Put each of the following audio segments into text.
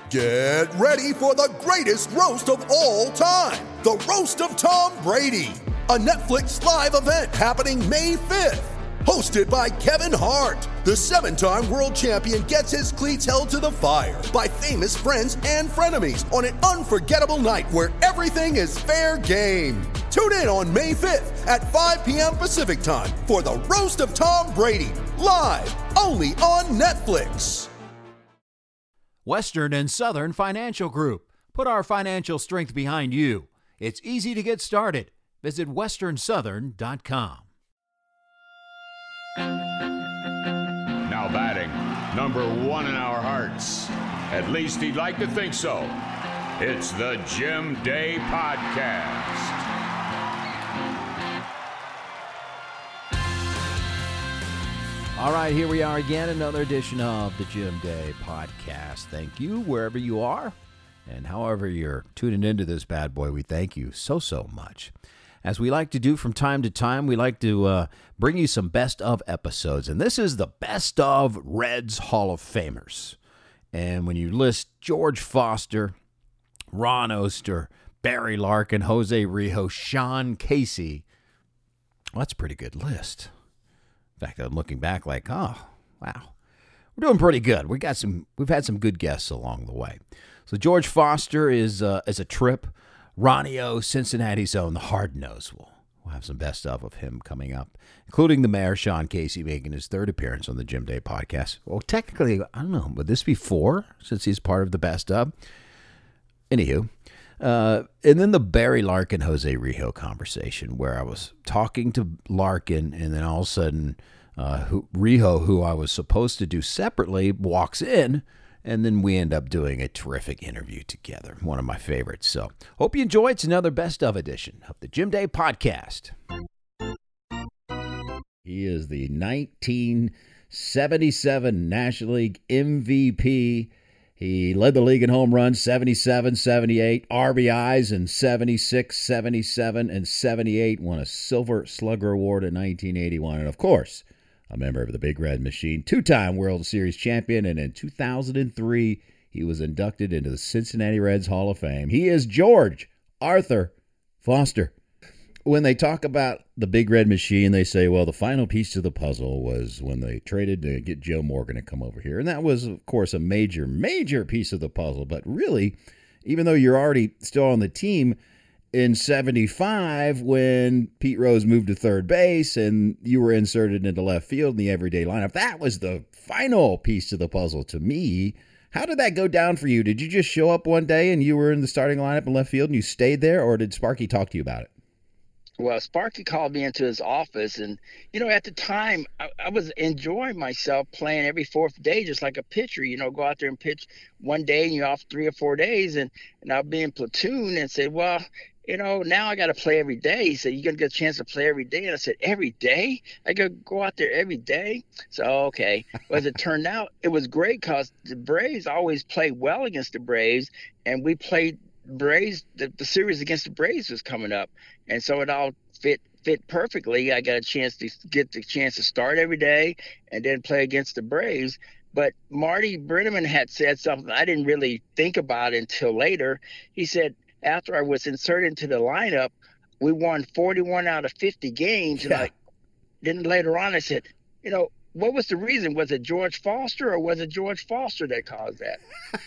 Get ready for the greatest roast of all time, the Roast of Tom Brady, a Netflix live event happening May 5th. Hosted by Kevin Hart, the 7-time world champion gets his cleats held to the fire by famous friends and frenemies on an unforgettable night where everything is fair game. Tune in on May 5th at 5 p.m. Pacific time for the Roast of Tom Brady, live only on Netflix. Western and Southern Financial Group. Put our financial strength behind you. It's easy to get started. Visit westernsouthern.com. Now batting, number one in our hearts. At least he'd like to think so. It's the Jim Day Podcast. All right, here we are again, another edition of the Jim Day Podcast. Thank you wherever you are, and however you're tuning into this bad boy, we thank you so much. As we like to do from time to time, we like to bring you some best of episodes, and this is the best of Reds Hall of Famers. And when you list George Foster, Ron Oster, Barry Larkin, Jose Rijo, Sean Casey, well, that's a pretty good list. In fact, I'm looking back like, oh, wow, we're doing pretty good. We've had some good guests along the way. So George Foster is a trip. Ronnie O, Cincinnati's own, the Hard Nose. We'll have some best of him coming up, including the mayor, Sean Casey, making his third appearance on the Jim Day Podcast. Well, technically, I don't know, would this be 4 since he's part of the best of? Anywho. And then the Barry Larkin, Jose Rijo conversation where I was talking to Larkin and then all of a sudden Rijo, who I was supposed to do separately, walks in and then we end up doing a terrific interview together. One of my favorites. So hope you enjoy. It's another best of edition of the Jim Day Podcast. He is the 1977 National League MVP. He led the league in home runs, 77, 78, RBIs in 76, 77, and 78. Won a Silver Slugger Award in 1981. And, of course, a member of the Big Red Machine, 2-time World Series champion. And in 2003, he was inducted into the Cincinnati Reds Hall of Fame. He is George Arthur Foster. When they talk about the Big Red Machine, they say, well, the final piece to the puzzle was when they traded to get Joe Morgan to come over here. And that was, of course, a major piece of the puzzle. But really, even though you're already still on the team, in 75, when Pete Rose moved to third base and you were inserted into left field in the everyday lineup, that was the final piece to the puzzle to me. How did that go down for you? Did you just show up one day and you were in the starting lineup in left field and you stayed there, or did Sparky talk to you about it? Well, Sparky called me into his office, and, at the time, I was enjoying myself playing every fourth day, just like a pitcher, go out there and pitch one day and you're off 3 or 4 days, and I'll be in platoon and said, well, now I got to play every day. He said, you're going to get a chance to play every day. And I said, every day? I got to go out there every day? So, okay. Well, as it turned out, it was great because the Braves always play well against the Braves, and we played Braves. The series against the Braves was coming up. And so it all fit perfectly. I got a chance to start every day and then play against the Braves. But Marty Brennaman had said something I didn't really think about until later. He said, after I was inserted into the lineup, we won 41 out of 50 games. Yeah. And then later on, I said, what was the reason? Was it George Foster, or was it George Foster that caused that?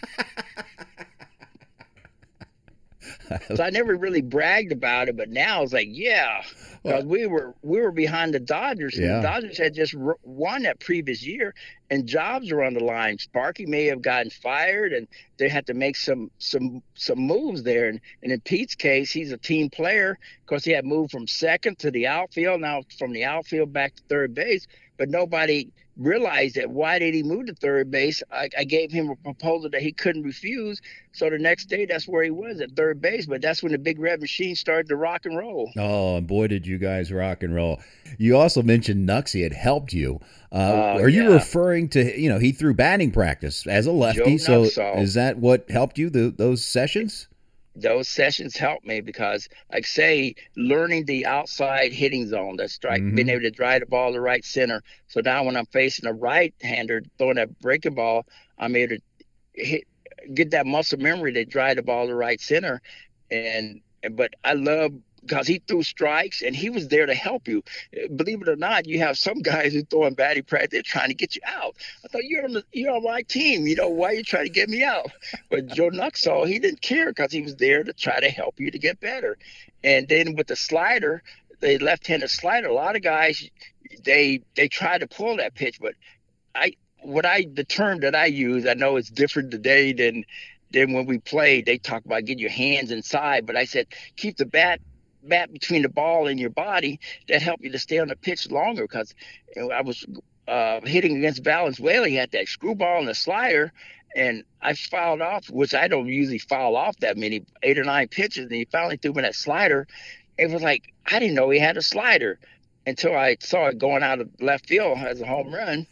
So I never really bragged about it, but now it's like, yeah, because we were behind the Dodgers, and the Dodgers had just won that previous year, and jobs were on the line. Sparky may have gotten fired, and they had to make some moves there. And in Pete's case, he's a team player because he had moved from second to the outfield, now from the outfield back to third base, but nobody realized that. Why did he move to third base? I gave him a proposal that he couldn't refuse. So the next day, that's where he was, at third base. But that's when the Big Red Machine started to rock and roll. Oh, and boy, did you guys rock and roll. You also mentioned Nuxie had helped you. Are you referring to, he threw batting practice as a lefty. So is that what helped you, those sessions? Those sessions helped me because, like say, learning the outside hitting zone, the strike, being able to drive the ball to right center. So now when I'm facing a right-hander throwing that breaking ball, I'm able to get that muscle memory to drive the ball to right center. But I love because he threw strikes and he was there to help you. Believe it or not, you have some guys who throw in batting practice, they're trying to get you out. I thought you're on my team. Why are you trying to get me out? But Joe Nuxhall, he didn't care because he was there to try to help you to get better. And then with the slider, the left-handed slider, a lot of guys they try to pull that pitch, but the term that I use, I know it's different today than when we played. They talk about getting your hands inside, but I said keep the bat between the ball and your body. That helped you to stay on the pitch longer, because I was hitting against Valenzuela. He had that screwball and the slider, and I fouled off, which I don't usually foul off that many, 8 or 9 pitches, and he finally threw me that slider. It was like, I didn't know he had a slider until I saw it going out of left field as a home run.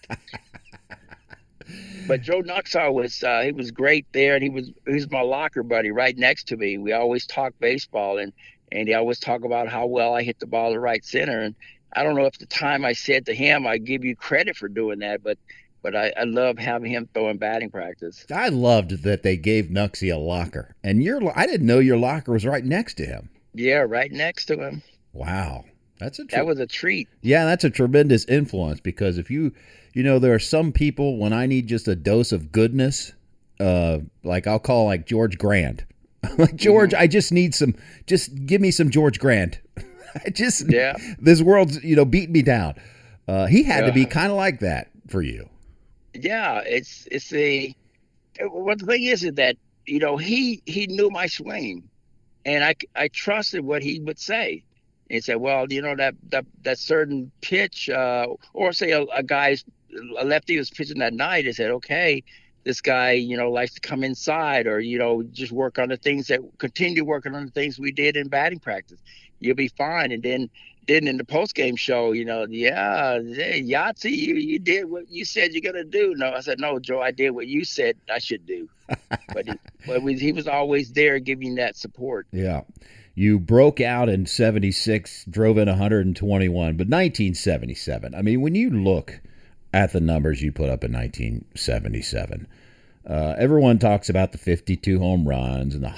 But Joe Nuxhall he was great there, and he was my locker buddy right next to me. We always talk baseball, and he always talk about how well I hit the ball to right center. And I don't know if the time I said to him, I give you credit for doing that, but I love having him throwing batting practice. I loved that they gave Nuxie a locker, and I didn't know your locker was right next to him. Yeah, right next to him. Wow. That was a treat. Yeah, that's a tremendous influence, because if there are some people, when I need just a dose of goodness, like I'll call like George Grand. Like, George, I just need just give me some George Grand. This world's, beating me down. He had to be kind of like that for you. Yeah, well, the thing is that, he knew my swing, and I trusted what he would say. And said, well, that certain pitch, or say a lefty was pitching that night, he said, okay, this guy, likes to come inside, or, just continue working on the things we did in batting practice. You'll be fine. And then in the post-game show, Yahtzee, you did what you said you're going to do. No, I said, no, Joe, I did what you said I should do. But he was always there giving that support. Yeah. You broke out in 76, drove in 121, but 1977, I mean, when you look at the numbers you put up in 1977, everyone talks about the 52 home runs and the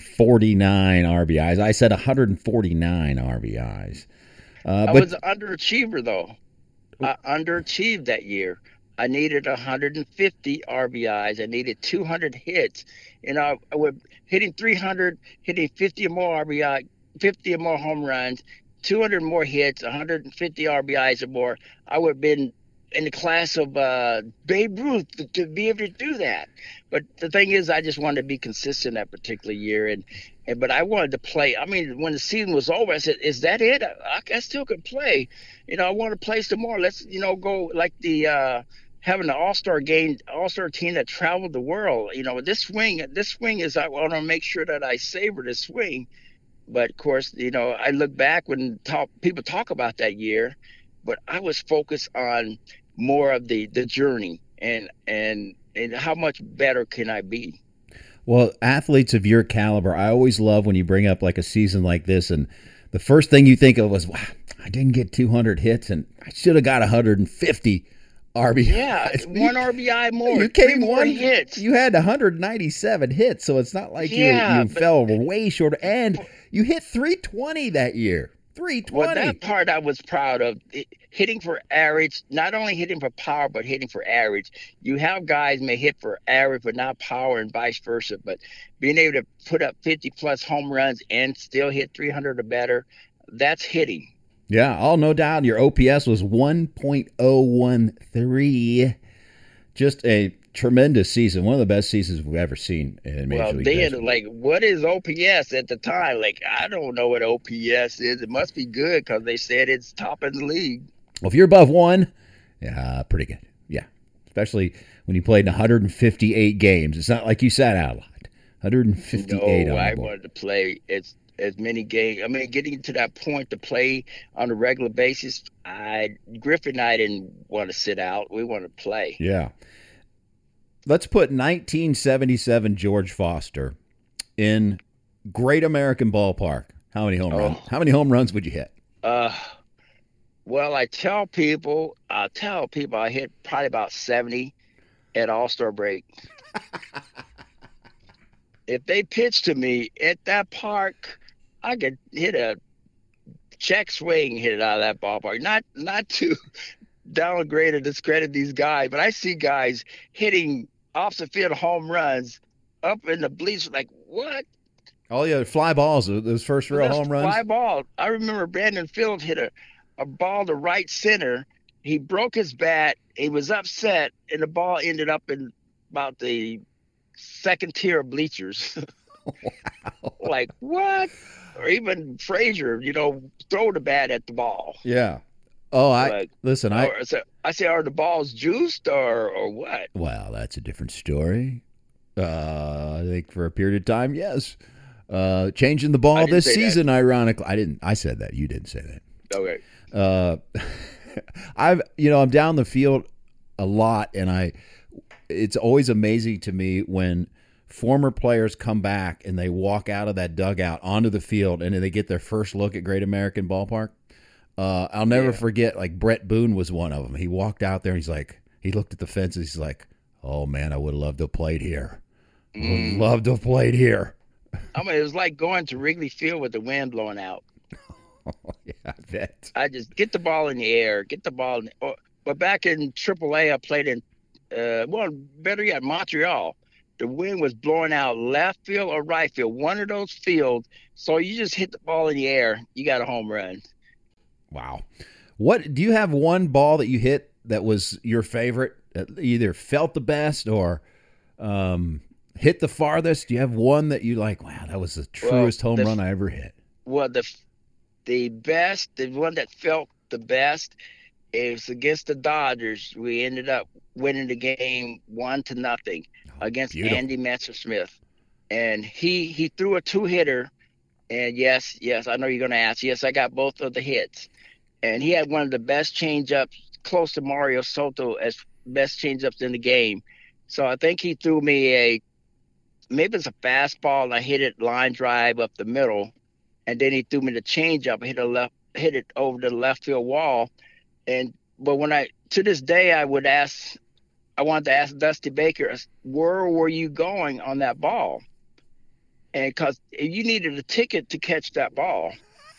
149 RBIs. I said 149 RBIs. I was an underachiever, though. I underachieved that year. I needed 150 RBIs. I needed 200 hits. I was hitting 300, hitting 50 or more RBI, 50 or more home runs, 200 more hits, 150 RBIs or more. I would have been in the class of Babe Ruth to be able to do that. But the thing is, I just wanted to be consistent that particular year, but I wanted to play. I mean, when the season was over, I said, "Is that it? I still can play. I want to play some more. Let's go like the." Having an all-star team that traveled the world, this swing is, I want to make sure that I savor this swing. But of course, I look back when people talk about that year, but I was focused on more of the journey and how much better can I be. Well, athletes of your caliber, I always love when you bring up like a season like this, and the first thing you think of was, wow, I didn't get 200 hits, and I should have got 150 RBI. Yeah, one RBI more. You came more hits. You had 197 hits, so it's not like you fell way short. And you hit 320 that year. 320. Well, that part I was proud of. Hitting for average, not only hitting for power, but hitting for average. You have guys may hit for average, but not power, and vice versa. But being able to put up 50-plus home runs and still hit 300 or better, that's hitting. Yeah, no doubt. Your OPS was 1.013. Just a tremendous season. One of the best seasons we've ever seen in Major League Baseball. Like, what is OPS at the time? Like, I don't know what OPS is. It must be good because they said it's top in the league. Well, if you're above 1, yeah, pretty good. Yeah, especially when you played in 158 games. It's not like you sat out a lot. 158. No, I wanted to play as many games. I mean, getting to that point to play on a regular basis, Griffin and I didn't want to sit out. We wanted to play. Yeah. Let's put 1977 George Foster in Great American Ballpark. How many home runs? How many home runs would you hit? Well, I tell people I hit probably about 70 at All-Star break. if they pitched to me at that park, I could hit a check swing, hit it out of that ballpark. Not to downgrade or discredit these guys, but I see guys hitting opposite field home runs up in the bleachers. Like, what? Oh yeah, fly balls. Those first row home runs. Fly ball. I remember Brandon Phillips hit a ball to right center. He broke his bat. He was upset, and the ball ended up in about the second tier of bleachers. Wow. Like, what? Or even Frazier, throw the bat at the ball. Yeah. Oh, listen. I say, are the balls juiced or what? Well, that's a different story. I think for a period of time, yes. Changing the ball this season, ironically, I said that. You didn't say that. Okay. I'm down the field a lot, and it's always amazing to me when former players come back and they walk out of that dugout onto the field and they get their first look at Great American Ballpark. I'll never forget, like Brett Boone was one of them. He walked out there and he looked at the fences. He's like, oh man, I would have loved to have played here. Would love to have played here. I mean, it was like going to Wrigley Field with the wind blowing out. Yeah, I bet. I just get the ball in the air, but back in AAA, I played in, better yet, Montreal. The wind was blowing out left field or right field, one of those fields. So you just hit the ball in the air, you got a home run. Wow. What do you have one ball that you hit that was your favorite, that either felt the best or hit the farthest? Do you have one that you like, wow, that was the truest home run I ever hit? Well, the best, the one that felt the best is against the Dodgers. We ended up winning the game 1-0 against Andy Messersmith. And he threw a 2-hitter. And yes, I know you're going to ask. Yes, I got both of the hits. And he had one of the best changeups, close to Mario Soto as best changeups in the game. So I think he threw me maybe it's a fastball, and I hit it line drive up the middle. And then he threw me the changeup, hit it over the left field wall. But to this day, I wanted to ask Dusty Baker, where were you going on that ball? And because you needed a ticket to catch that ball.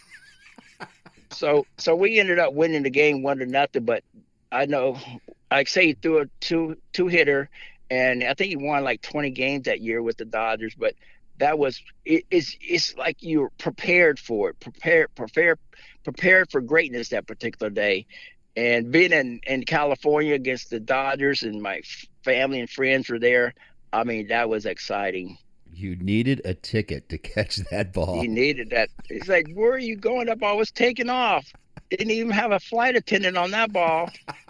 So we ended up winning the game 1-0. But I know, like say, he threw a two-hitter, and I think he won like 20 games that year with the Dodgers. But it's like you're prepared for it, prepared for greatness that particular day. And being in California against the Dodgers, and my family and friends were there, I mean, that was exciting. You needed a ticket to catch that ball. You needed that. It's like, where are you going? That ball was taking off. Didn't even have a flight attendant on that ball.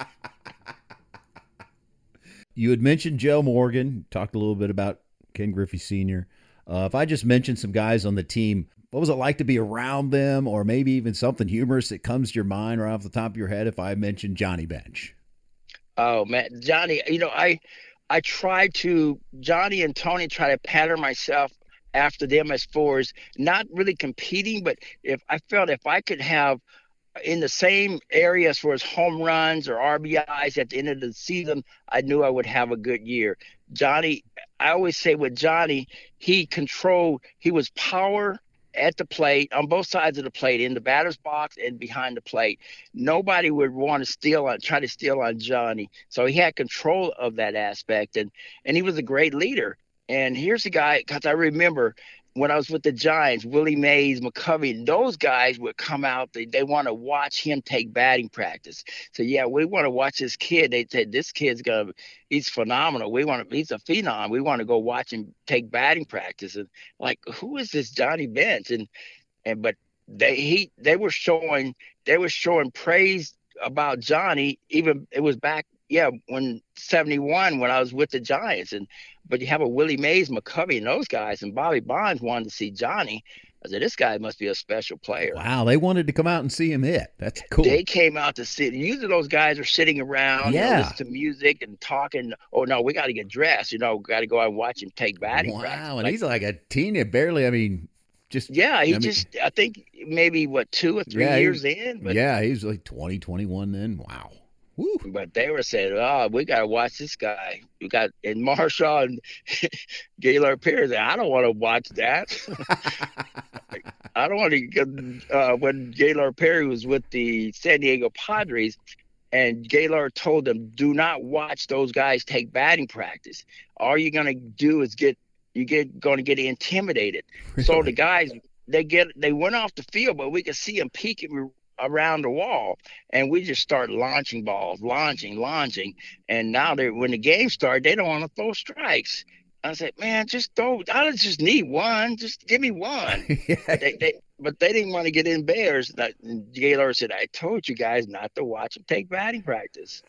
You had mentioned Joe Morgan, talked a little bit about Ken Griffey Sr. If I just mentioned some guys on the team, what was it like to be around them, or maybe even something humorous that comes to your mind right off the top of your head if I mentioned Johnny Bench? Oh, man. Johnny, Johnny and Tony try to pattern myself after them as far as not really competing, but if I could have in the same area as far as home runs or RBIs at the end of the season, I knew I would have a good year. Johnny, I always say with Johnny, he was power at the plate, on both sides of the plate, in the batter's box and behind the plate. Nobody would want to try to steal on Johnny. So he had control of that aspect, and he was a great leader. And here's a guy, because I remember when I was with the Giants, Willie Mays, McCovey, those guys would come out. They want to watch him take batting practice. So, yeah, we want to watch this kid. They said, this kid's he's phenomenal. He's a phenom. We want to go watch him take batting practice. And like, who is this Johnny Bench? But they were showing praise about Johnny. Even it was back, when 71, when I was with the Giants. But you have a Willie Mays, McCovey, and those guys, and Bobby Bonds wanted to see Johnny. I said, this guy must be a special player. Wow, they wanted to come out and see him hit. That's cool. They came out to see. Usually those guys are sitting around, listen to music and talking. Oh, no, we got to get dressed. Got to go out and watch him take batting practice. Wow, and he's like a teen, barely, I think maybe, 2 or 3 years in? But he was like 20, 21 then. Wow. Woo. But they were saying, "Oh, we got to watch this guy. We got," and Marshall and Gaylord Perry said, "I don't want to watch that. I don't want to." When Gaylord Perry was with the San Diego Padres, and Gaylord told them, "Do not watch those guys take batting practice. All you're gonna do is going to get intimidated." Really? So the guys they went off the field, but we could see them peeking around the wall, and we just start launching balls, launching, and now when the game started, they don't want to throw strikes. I said, "Man, just throw. I just need one. Just give me one." Yeah. But they didn't want to get in bears. Gaylord said, "I told you guys not to watch them take batting practice."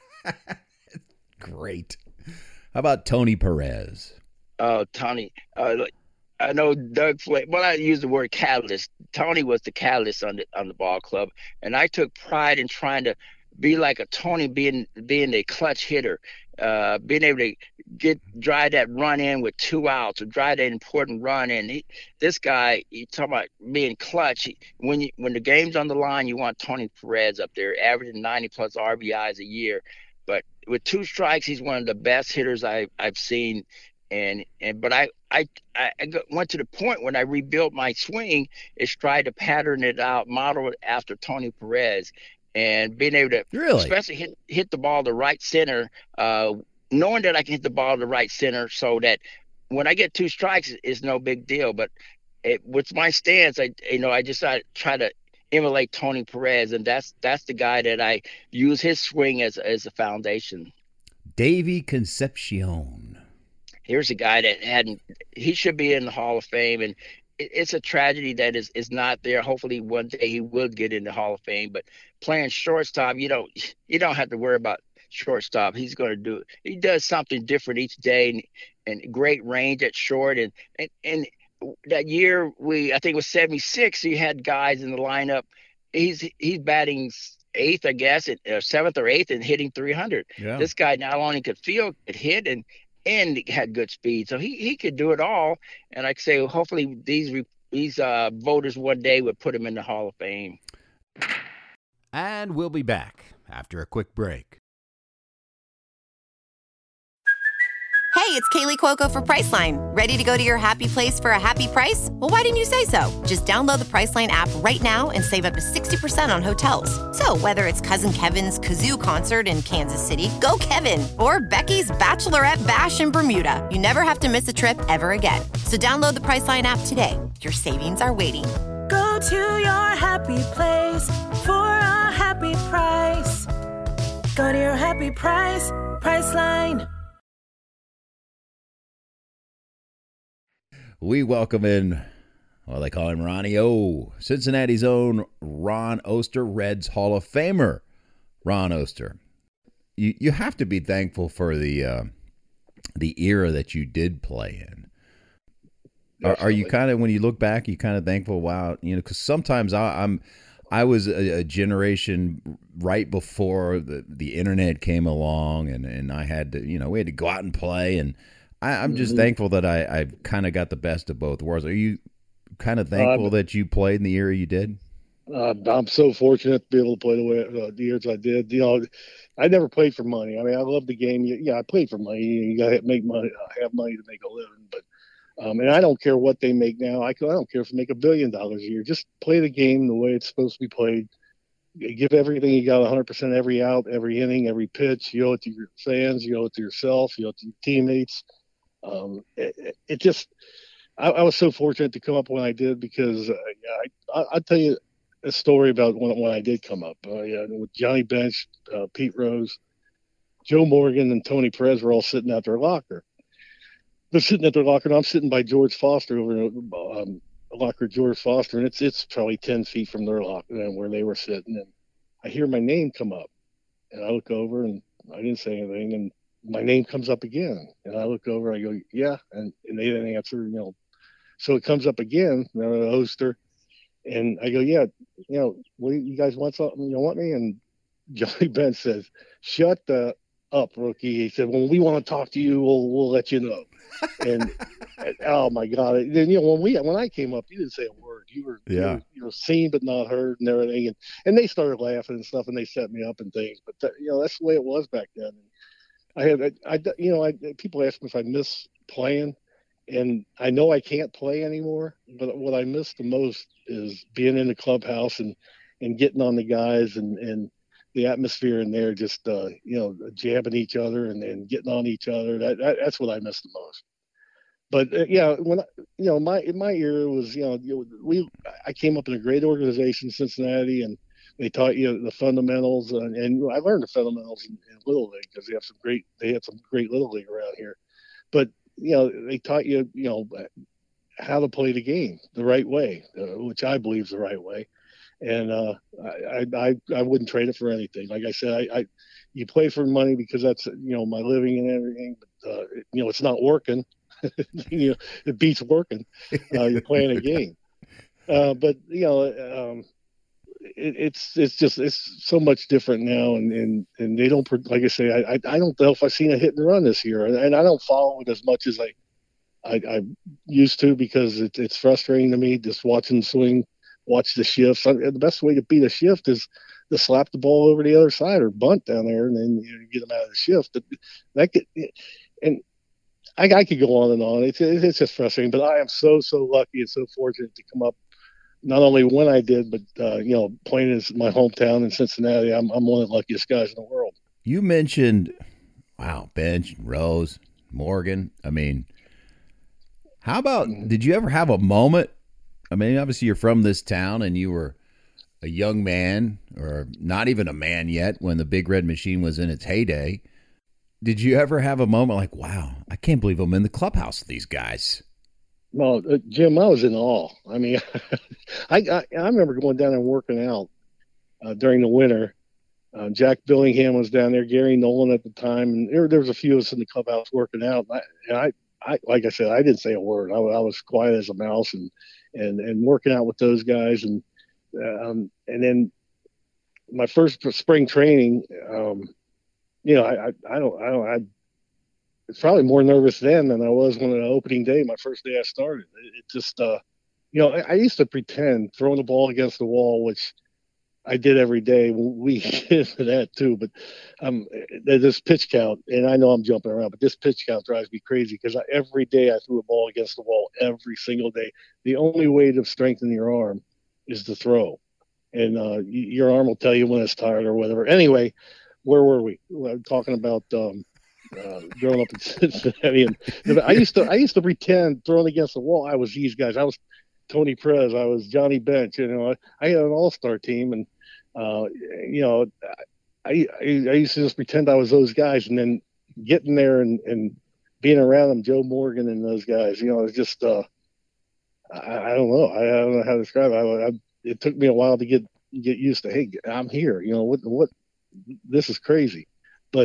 Great. How about Tony Perez? Oh, Tony. I know Doug Flake. Well, I use the word catalyst. Tony was the catalyst on the ball club, and I took pride in trying to be like a Tony, being a clutch hitter, being able to drive that run in with 2 outs, or drive that important run in. This guy, you talking about being clutch. When the game's on the line, you want Tony Perez up there, averaging 90 plus RBIs a year. But with 2 strikes, he's one of the best hitters I've seen. But I went to the point when I rebuilt my swing is try to pattern it out, model it after Tony Perez, and being able to especially hit the ball to right center, knowing that I can hit the ball to right center, so that when I get 2 strikes, it's no big deal. But with my stance, I just try to emulate Tony Perez, and that's the guy that I use his swing as a foundation. Davey Concepcion. Here's a guy that he should be in the Hall of Fame, and it's a tragedy that is not there. Hopefully one day he will get in the Hall of Fame, but playing shortstop, you don't have to worry about shortstop. He's going to do it. He does something different each day, and great range at short. And that year I think it was 76, he had guys in the lineup. He's batting 8th, I guess, 7th or 8th, and hitting 300. Yeah. This guy not only could field, could hit, and had good speed, so he could do it all. And like I say, hopefully these voters one day would put him in the Hall of Fame. And we'll be back after a quick break. Hey, it's Kaylee Cuoco for Priceline. Ready to go to your happy place for a happy price? Well, why didn't you say so? Just download the Priceline app right now and save up to 60% on hotels. So whether it's Cousin Kevin's Kazoo Concert in Kansas City, go Kevin, or Becky's Bachelorette Bash in Bermuda, you never have to miss a trip ever again. So download the Priceline app today. Your savings are waiting. Go to your happy place for a happy price. Go to your happy price, Priceline. We welcome in, well, they call him Ronnie O, Cincinnati's own Ron Oster, Reds Hall of Famer, Ron Oster. You have to be thankful for the era that you did play in. Are you kind of, when you look back, you kind of thankful? Wow, because sometimes I was a generation right before the internet came along, and I had to, we had to go out and play, and I'm just thankful that I kind of got the best of both worlds. Are you kind of thankful that you played in the era you did? I'm so fortunate to be able to play the years I did. I never played for money. I mean, I love the game. Yeah, I played for money. You got to make money, have money to make a living. But and I don't care what they make now. I don't care if they make $1 billion a year. Just play the game the way it's supposed to be played. Give everything you got, 100% every out, every inning, every pitch. You owe it to your fans. You owe it to yourself. You owe it to your teammates. I was so fortunate to come up when I did, because I'll tell you a story about when I did come up. With Johnny Bench, Pete Rose, Joe Morgan, and Tony Perez were all sitting at their locker. They're sitting at their locker, and I'm sitting by George Foster over in the locker of George Foster, and it's probably 10 feet from their locker where they were sitting. And I hear my name come up, and I look over, and I didn't say anything, and my name comes up again, and I look over, I go, yeah, and they didn't answer, So it comes up again, the Oster, and I go, yeah, what, you guys want something? You want me? And Johnny Bench says, shut up, rookie. He said, when we want to talk to you, we'll let you know. And oh my God! Then when I came up, you didn't say a word. you were seen but not heard and everything. And they started laughing and stuff, and they set me up and things. But that's the way it was back then. People ask me if I miss playing, and I know I can't play anymore. But what I miss the most is being in the clubhouse and getting on the guys and the atmosphere in there, just jabbing each other and getting on each other. That's what I miss the most. But my era was, I came up in a great organization, Cincinnati, and they taught you the fundamentals, and I learned the fundamentals in Little League because they had some great Little League around here. But they taught you, how to play the game the right way, which I believe is the right way. And I wouldn't trade it for anything. Like I said, you play for money because that's my living and everything. But it's not working. It beats working. You're playing a game. But it's so much different now, and they don't, like I say, I don't know if I've seen a hit and run this year, and I don't follow it as much as I used to, because it's frustrating to me just watching the swing, watch the shifts. The best way to beat a shift is to slap the ball over the other side or bunt down there, and then get them out of the shift. I could go on and on. It's just frustrating, but I am so lucky and so fortunate to come up, not only when I did, but playing in my hometown in Cincinnati. I'm one of the luckiest guys in the world. You mentioned, Bench, Rose, Morgan. I mean, how about, did you ever have a moment? I mean, obviously you're from this town and you were a young man, or not even a man yet, when the Big Red Machine was in its heyday. Did you ever have a moment like, wow, I can't believe I'm in the clubhouse with these guys? Well, Jim, I was in awe. I mean, I remember going down and working out during the winter. Jack Billingham was down there, Gary Nolan at the time, and there was a few of us in the clubhouse working out. I like I said, I didn't say a word. I was quiet as a mouse and working out with those guys. And then my first spring training, I was probably more nervous then than I was when the opening day, my first day I started. It just, I used to pretend throwing the ball against the wall, which I did every day. We get into that too, but this pitch count, and I know I'm jumping around, but this pitch count drives me crazy because every day I threw a ball against the wall, every single day. The only way to strengthen your arm is to throw, and your arm will tell you when it's tired or whatever. Anyway, where were we? Well, talking about growing up in Cincinnati, and I used to pretend throwing against the wall I was these guys. I was Tony Perez. I was Johnny Bench. I had an all-star team, and I used to just pretend I was those guys, and then getting there and being around them, Joe Morgan and those guys. It's just I don't know. I don't know how to describe it. It took me a while to get used to. Hey, I'm here. What? This is crazy, but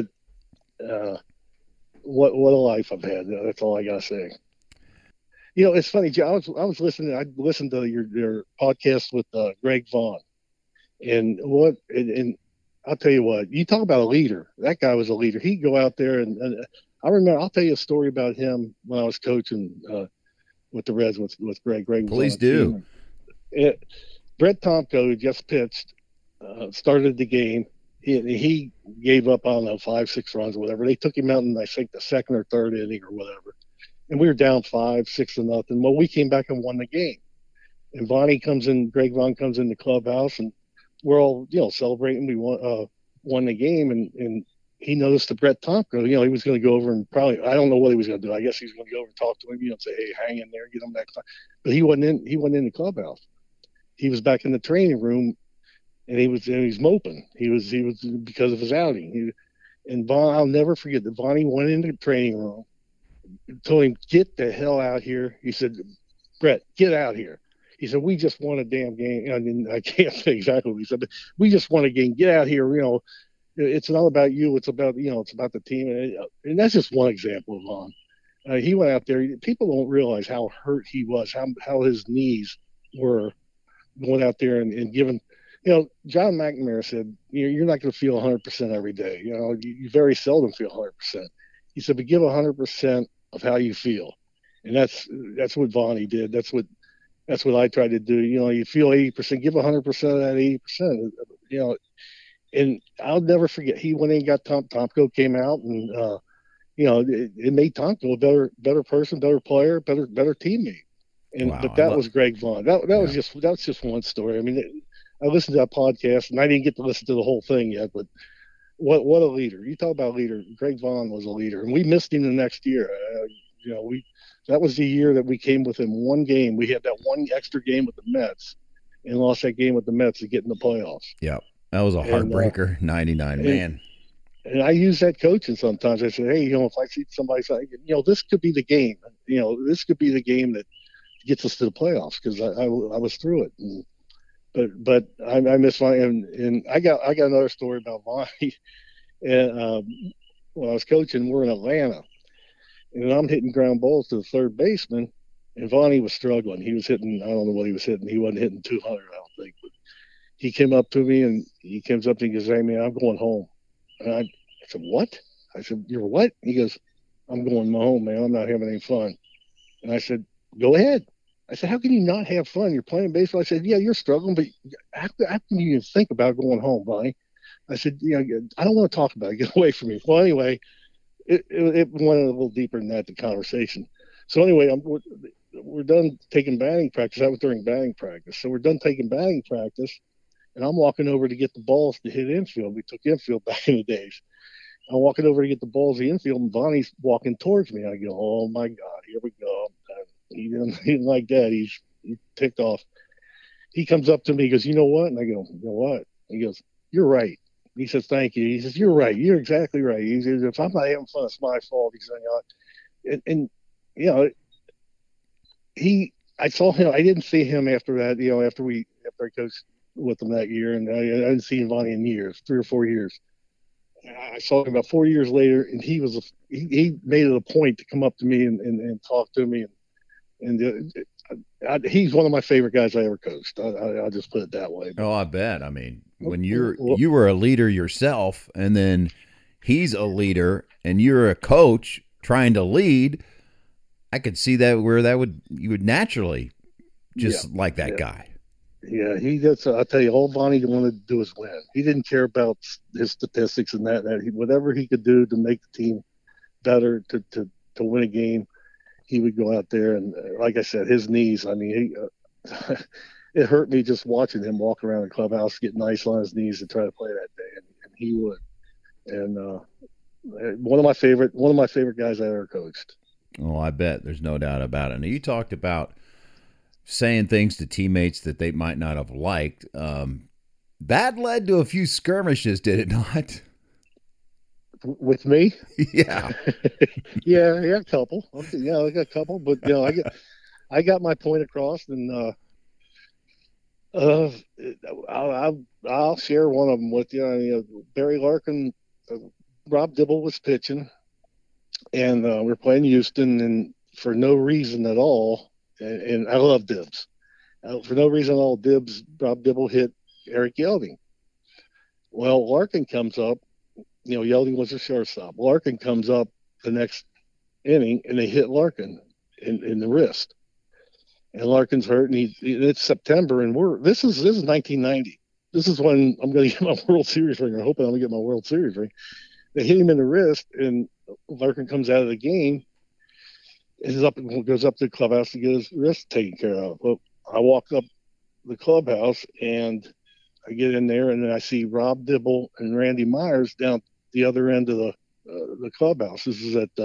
what a life I've had. That's all I gotta say. It's funny, Joe. I was listening. I listened to your podcast with Greg Vaughn, and I'll tell you what. You talk about a leader. That guy was a leader. He'd go out there, and I remember. I'll tell you a story about him when I was coaching with the Reds with Greg. Please do. Brett Tomko, who just pitched, started the game. He gave up, I don't know, 5-6 runs or whatever. They took him out in, I think, the second or third inning or whatever. And we were down 5-6-0. Well, we came back and won the game. And Greg Vaughn comes in the clubhouse, and we're all, celebrating. We won the game, and he noticed that Brett Tomko, he was going to go over and probably, I don't know what he was going to do. I guess he was going to go over and talk to him, and say, hey, hang in there, get him next time. But he wasn't in the clubhouse. He was back in the training room. And he was moping. He was because of his outing. And Vaughn, I'll never forget that Vonnie went into the training room, told him, get the hell out here. He said, Brett, get out here. He said, we just won a damn game. I can't say exactly what he said, but we just won a game. Get out here. It's not about you. It's about, it's about the team. And that's just one example of Vaughn. He went out there. People don't realize how hurt he was, how his knees were going out there and giving. John McNamara said, you're not going to feel 100% every day. You very seldom feel 100%. He said, but give 100% of how you feel. And that's what Vonnie did. That's what That's what I try to do. You feel 80%, give 100% of that 80%. And I'll never forget. He went in and got Tomko came out, and it made Tomko a better person, better player, better teammate. And Wow, but that was Greg Vaughn. That was just one story. I mean, I listened to that podcast, and I didn't get to listen to the whole thing yet. But what a leader! You talk about a leader. Greg Vaughn was a leader, and we missed him the next year. That was the year that we came within one game. We had that one extra game with the Mets, and lost that game with the Mets to get in the playoffs. Yeah, that was a heartbreaker. 99, man. And I use that coaching sometimes. I say, hey, if I see somebody saying, this could be the game. This could be the game that gets us to the playoffs, because I was through it. But I miss Vonnie, and I got another story about Vonnie. And when I was coaching, we're in Atlanta, and I'm hitting ground balls to the third baseman, and Vonnie was struggling. He was hitting, I don't know what he was hitting. He wasn't hitting 200, I don't think. But he came up to me, and he comes up to me and goes, hey, man, I'm going home. And I said, what? I said, you're what? He goes, I'm going home, man. I'm not having any fun. And I said, go ahead. I said, how can you not have fun? You're playing baseball. I said, yeah, you're struggling, but how can you even think about going home, Vonnie? I said, I don't want to talk about it. Get away from me. Well, anyway, it went a little deeper than that, the conversation. So anyway, we're done taking batting practice. That was during batting practice. So we're done taking batting practice, and I'm walking over to get the balls to hit infield. We took infield back in the days. I'm walking over to get the balls to the infield, and Vonnie's walking towards me. I go, oh, my God, here we go. He didn't like that. He's ticked off. He comes up to me. He goes, you know what? And I go, you know what? He goes, you're right. He says, thank you. He says, you're right. You're exactly right. He says, if I'm not having fun, it's my fault. He said, I saw him. I didn't see him after that, after I coached with him that year. And I didn't see Vonnie in years, 3 or 4 years. I saw him about 4 years later, and he made it a point to come up to me and talk to me. And he's one of my favorite guys I ever coached. I'll just put it that way. Oh, I bet. I mean, when you were a leader yourself, and then he's a leader, and you're a coach trying to lead, I could see that where you would naturally just like that guy. Yeah, I'll tell you, all Vonnie wanted to do was win. He didn't care about his statistics and that. Whatever he could do to make the team better, to win a game, he would go out there. And like I said, his knees, I mean, it hurt me just watching him walk around the clubhouse, getting ice on his knees to try to play that day. And he would. And one of my favorite guys I ever coached. Oh, I bet. There's no doubt about it. Now, you talked about saying things to teammates that they might not have liked. That led to a few skirmishes, did it not? With me? Yeah. yeah, a couple. Yeah, I got a couple, but I got my point across, and I'll share one of them with you. Barry Larkin, Rob Dibble was pitching, and we're playing Houston, and for no reason at all, and I love Dibs. For no reason at all, Rob Dibble hit Eric Yelding. Well, Larkin comes up. Yelding was a shortstop. Larkin comes up the next inning, and they hit Larkin in the wrist. And Larkin's hurt, and it's September, and this is 1990. This is when I'm going to get my World Series ring. I'm hoping I'm going to get my World Series ring. They hit him in the wrist, and Larkin comes out of the game. Goes up to the clubhouse to get his wrist taken care of. Well, I walk up the clubhouse, and I get in there, and then I see Rob Dibble and Randy Myers down the other end of the clubhouse. This is at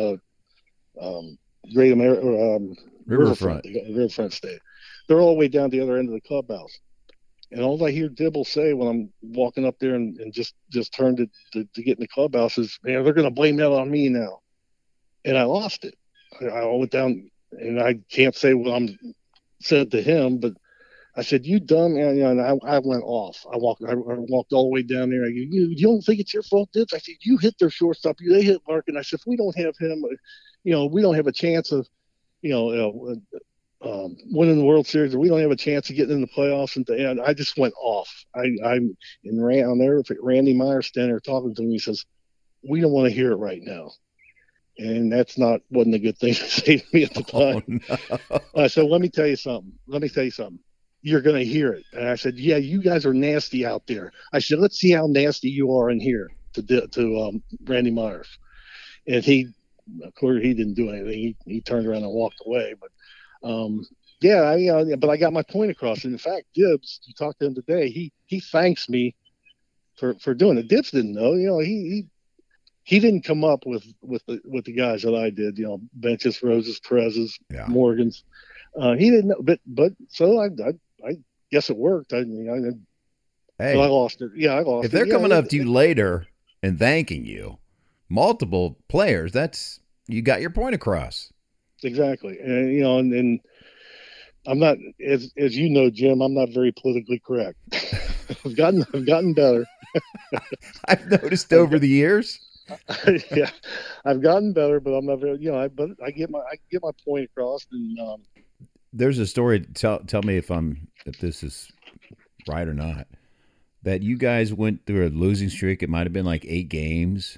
Riverfront State. They're all the way down the other end of the clubhouse. And all I hear Dibble say when I'm walking up there and just turned to get in the clubhouse is, man, they're going to blame that on me now. And I lost it. I went down, and I can't say what I'm said to him, but I said, you dumb, and I went off. I walked all the way down there. I go, you don't think it's your fault, Dibs? I said, you hit their shortstop. They hit Larkin. I said, if we don't have him, we don't have a chance of, winning the World Series, or we don't have a chance of getting in the playoffs. And I just went off. I'm there. Randy Myers standing there talking to me. He says, we don't want to hear it right now. And that's wasn't a good thing to say to me at the time. Oh, no. So let me tell you something. You're going to hear it. And I said, yeah, you guys are nasty out there. I said, let's see how nasty you are in here to Randy Myers. And of course, he didn't do anything. He turned around and walked away. But, but I got my point across. And in fact, Dibbs, you talked to him today, he thanks me for doing it. Dibbs didn't know, he didn't come up with the guys that I did, Benches, Roses, Perez's, Morgans. He didn't know, but so I guess it worked. I lost it. Yeah, I lost it. If they're coming up to you later and thanking you, multiple players, you got your point across. Exactly. And and I'm not, as you know, Jim, I'm not very politically correct. I've gotten better. I've noticed over the years. Yeah, I've gotten better, but I'm not very, but I get my point across. And there's a story. Tell me if this is right or not. That you guys went through a losing streak. It might have been like 8 games.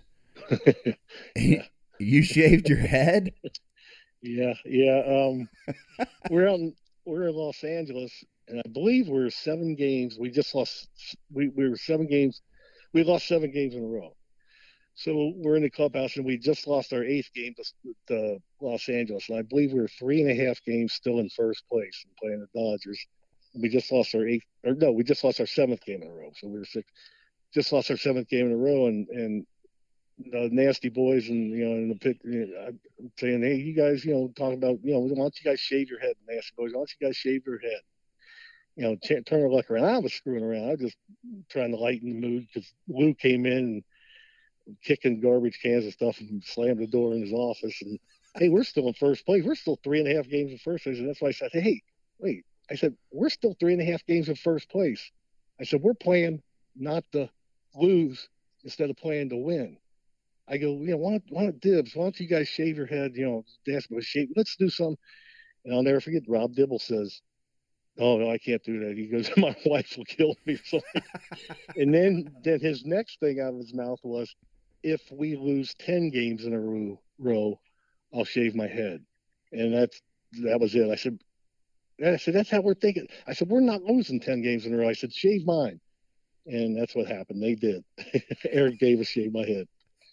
You shaved your head. Yeah. We're in Los Angeles, and I believe we're 7 games. We just lost. We were 7 games. We lost 7 games in a row. So we're in the clubhouse, and we just lost our 8th game to Los Angeles. And I believe we were 3.5 games still in first place and playing the Dodgers. And we just lost our 7th game in a row. So we were 6. Just lost our 7th game in a row, and the nasty boys and in the pit, I'm saying, hey, you guys, talking about, why don't you guys shave your head? Nasty boys, why don't you guys shave your head? Turn your luck around. I was screwing around. I was just trying to lighten the mood because Lou came in and kicking garbage cans and stuff and slammed the door in his office. And hey, we're still in first place. We're still 3.5 games in first place. And that's why I said, hey, wait. I said, we're still 3.5 games in first place. I said, we're playing not to lose instead of playing to win. I go, why don't Dibbs? Why don't you guys shave your head? Let's do something. And I'll never forget. Rob Dibble says, "Oh no, I can't do that." He goes, "My wife will kill me." And then his next thing out of his mouth was, "If we lose 10 games in a row, I'll shave my head." And that was it. I said, that's how we're thinking. I said, we're not losing 10 games in a row. I said, shave mine. And that's what happened. They did. Eric Davis shaved my head.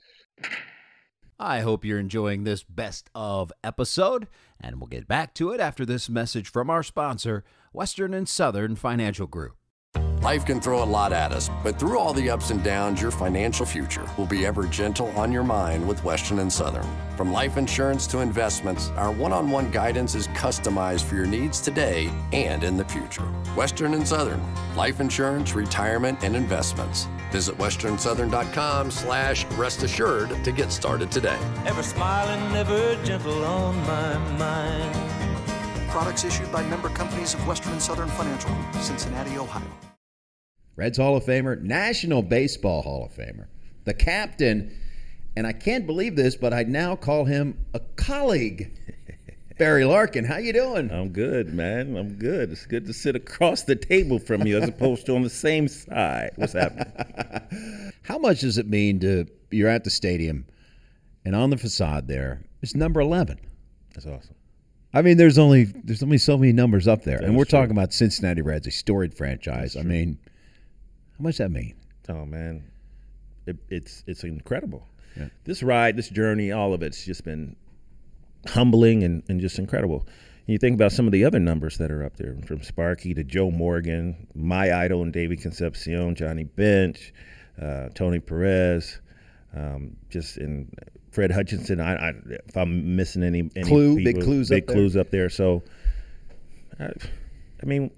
I hope you're enjoying this best of episode, and we'll get back to it after this message from our sponsor, Western and Southern Financial Group. Life can throw a lot at us, but through all the ups and downs, your financial future will be ever gentle on your mind with Western and Southern. From life insurance to investments, our one-on-one guidance is customized for your needs today and in the future. Western and Southern, life insurance, retirement, and investments. Visit westernsouthern.com/rest assured to get started today. Ever smiling, ever gentle on my mind. Products issued by member companies of Western and Southern Financial Group, Cincinnati, Ohio. Reds Hall of Famer, National Baseball Hall of Famer, the captain, and I can't believe this, but I now call him a colleague. Barry Larkin, how you doing? I'm good, man. I'm good. It's good to sit across the table from you as opposed to on the same side. What's happening? How much does it mean you're at the stadium, and on the facade there is number 11? That's awesome. I mean, there's only so many numbers up there, and we're true. talking about Cincinnati Reds, a storied franchise. I mean, how much does that mean? Oh man, it's incredible. Yeah. This ride, this journey, all of it's just been humbling and just incredible. And you think about some of the other numbers that are up there, from Sparky to Joe Morgan, my idol and David Concepcion, Johnny Bench, Tony Perez, just in Fred Hutchinson. If I'm missing any big people, clues up there. So, I mean,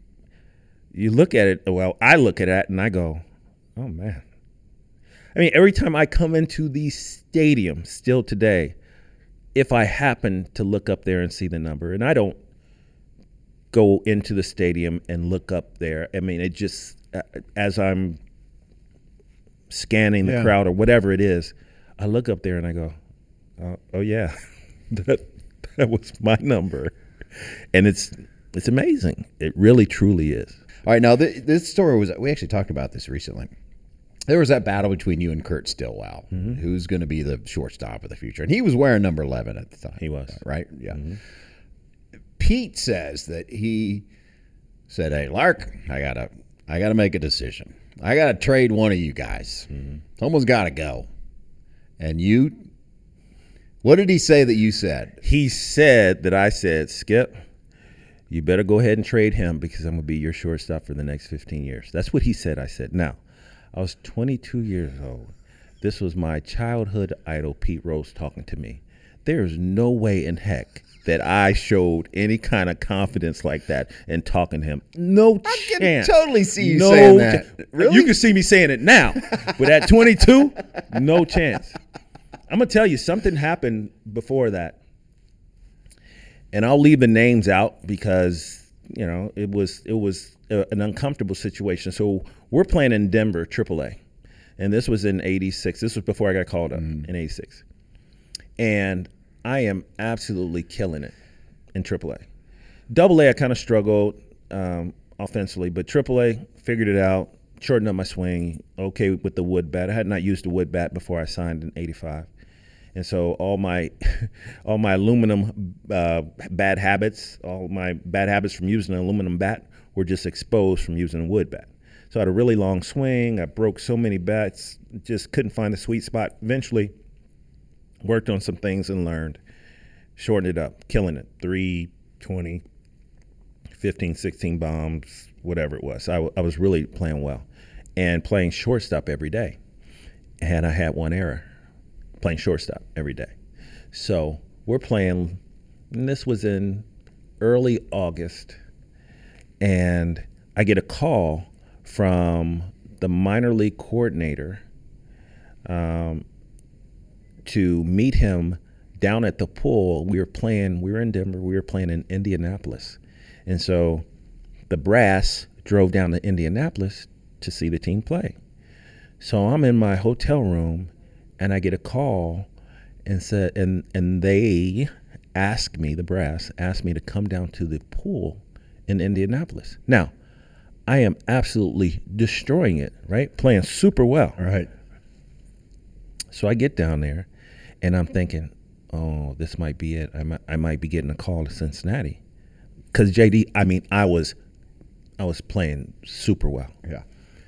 you look at it. Well, I look at it and I go, "Oh man." I mean, every time I come into the stadium, still today, if I happen to look up there and see the number, and I don't go into the stadium and look up there. I mean, it just as I'm scanning the crowd or whatever it is, I look up there and I go, oh yeah, that was my number. And it's amazing. It really, truly is. All right, now this story we actually talked about this recently. there was that battle between you and Kurt Stillwell, who's going to be the shortstop of the future. And he was wearing number 11 at the time. He was. Right? Yeah. Pete says that he said, hey, Lark, I gotta make a decision. I got to trade one of you guys. Someone's got to go. And you, what did he say that you said? He said that I said, Skip, you better go ahead and trade him because I'm going to be your shortstop for the next 15 years. That's what he said. I said, now, I was 22 years old. This was my childhood idol, Pete Rose, talking to me. There's no way in heck that I showed any kind of confidence like that in talking to him. No chance. I can totally see you saying that. Really? You can see me saying it now. But at 22, no chance. I'm going to tell you, something happened before that. And I'll leave the names out because, you know, it was an uncomfortable situation. So we're playing in Denver, AAA. And this was in 86. This was before I got called up in 86. And I am absolutely killing it in AAA. AA, I kind of struggled offensively, but AAA, figured it out, shortened up my swing, okay with the wood bat. I had not used the wood bat before I signed in 85. And so all my aluminum bad habits, all my bad habits from using an aluminum bat were just exposed from using a wood bat. So I had a really long swing. I broke so many bats, just couldn't find the sweet spot. Eventually, worked on some things and learned, shortened it up, killing it, 320, 15, 16 bombs, whatever it was. I was really playing well and playing shortstop every day. And I had one error, playing shortstop every day. So we're playing, and this was in early August, and I get a call from the minor league coordinator to meet him down at the pool. We were in Denver, we were playing in Indianapolis. And so the brass drove down to Indianapolis to see the team play. So I'm in my hotel room and I get a call and said, and they asked me, the brass asked me to come down to the pool in Indianapolis. Now, I am absolutely destroying it, right? Playing super well. Right. So I get down there and I'm thinking, oh, this might be it. I might be getting a call to Cincinnati. Because JD, I mean, I was playing super well. Yeah.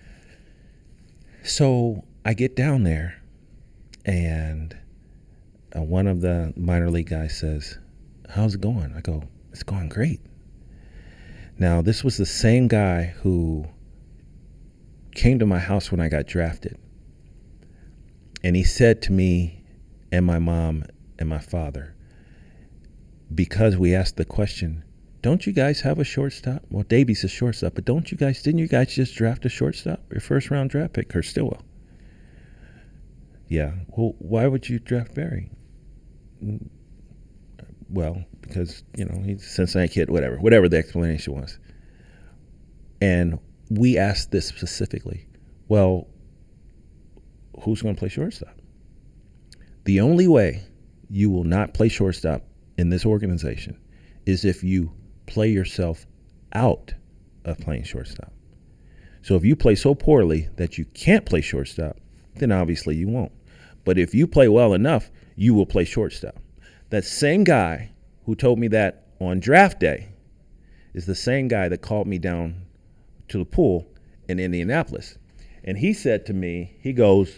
So I get down there and one of the minor league guys says, how's it going? I go, it's going great. Now, this was the same guy who came to my house when I got drafted. And he said to me and my mom and my father, because we asked the question, don't you guys have a shortstop? Well, Davies is shortstop, but didn't you guys just draft a shortstop? Your first round draft pick, Kurt Stillwell. Yeah. Well, why would you draft Barry? Well, because, you know, he's a Cincinnati kid, whatever the explanation was. And we asked this specifically. Well, who's going to play shortstop? The only way you will not play shortstop in this organization is if you play yourself out of playing shortstop. So if you play so poorly that you can't play shortstop, then obviously you won't. But if you play well enough, you will play shortstop. That same guy who told me that on draft day is the same guy that called me down to the pool in Indianapolis. And he said to me, he goes,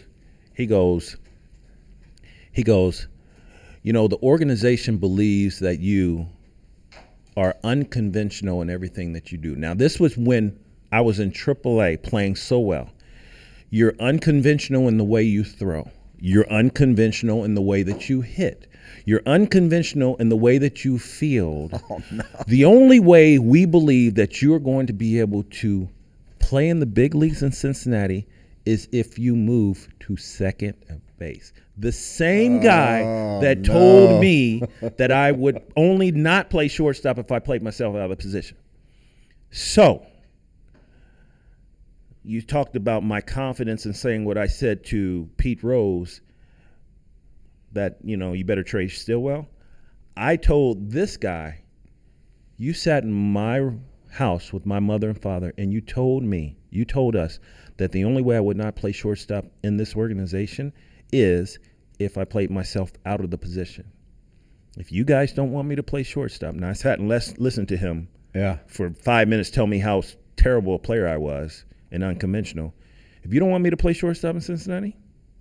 you know, the organization believes that you are unconventional in everything that you do. Now, this was when I was in AAA playing so well. You're unconventional in the way you throw. You're unconventional in the way that you hit. You're unconventional in the way that you field. Oh, no. The only way we believe that you're going to be able to play in the big leagues in Cincinnati is if you move to second base. The same guy that told me that I would only not play shortstop if I played myself out of position. So, you talked about my confidence in saying what I said to Pete Rose, that, you know, you better trade Stillwell. I told this guy, you sat in my house with my mother and father, and you told us that the only way I would not play shortstop in this organization is if I played myself out of the position. If you guys don't want me to play shortstop, now I sat and listened to him for 5 minutes tell me how terrible a player I was and unconventional. If you don't want me to play shortstop in Cincinnati,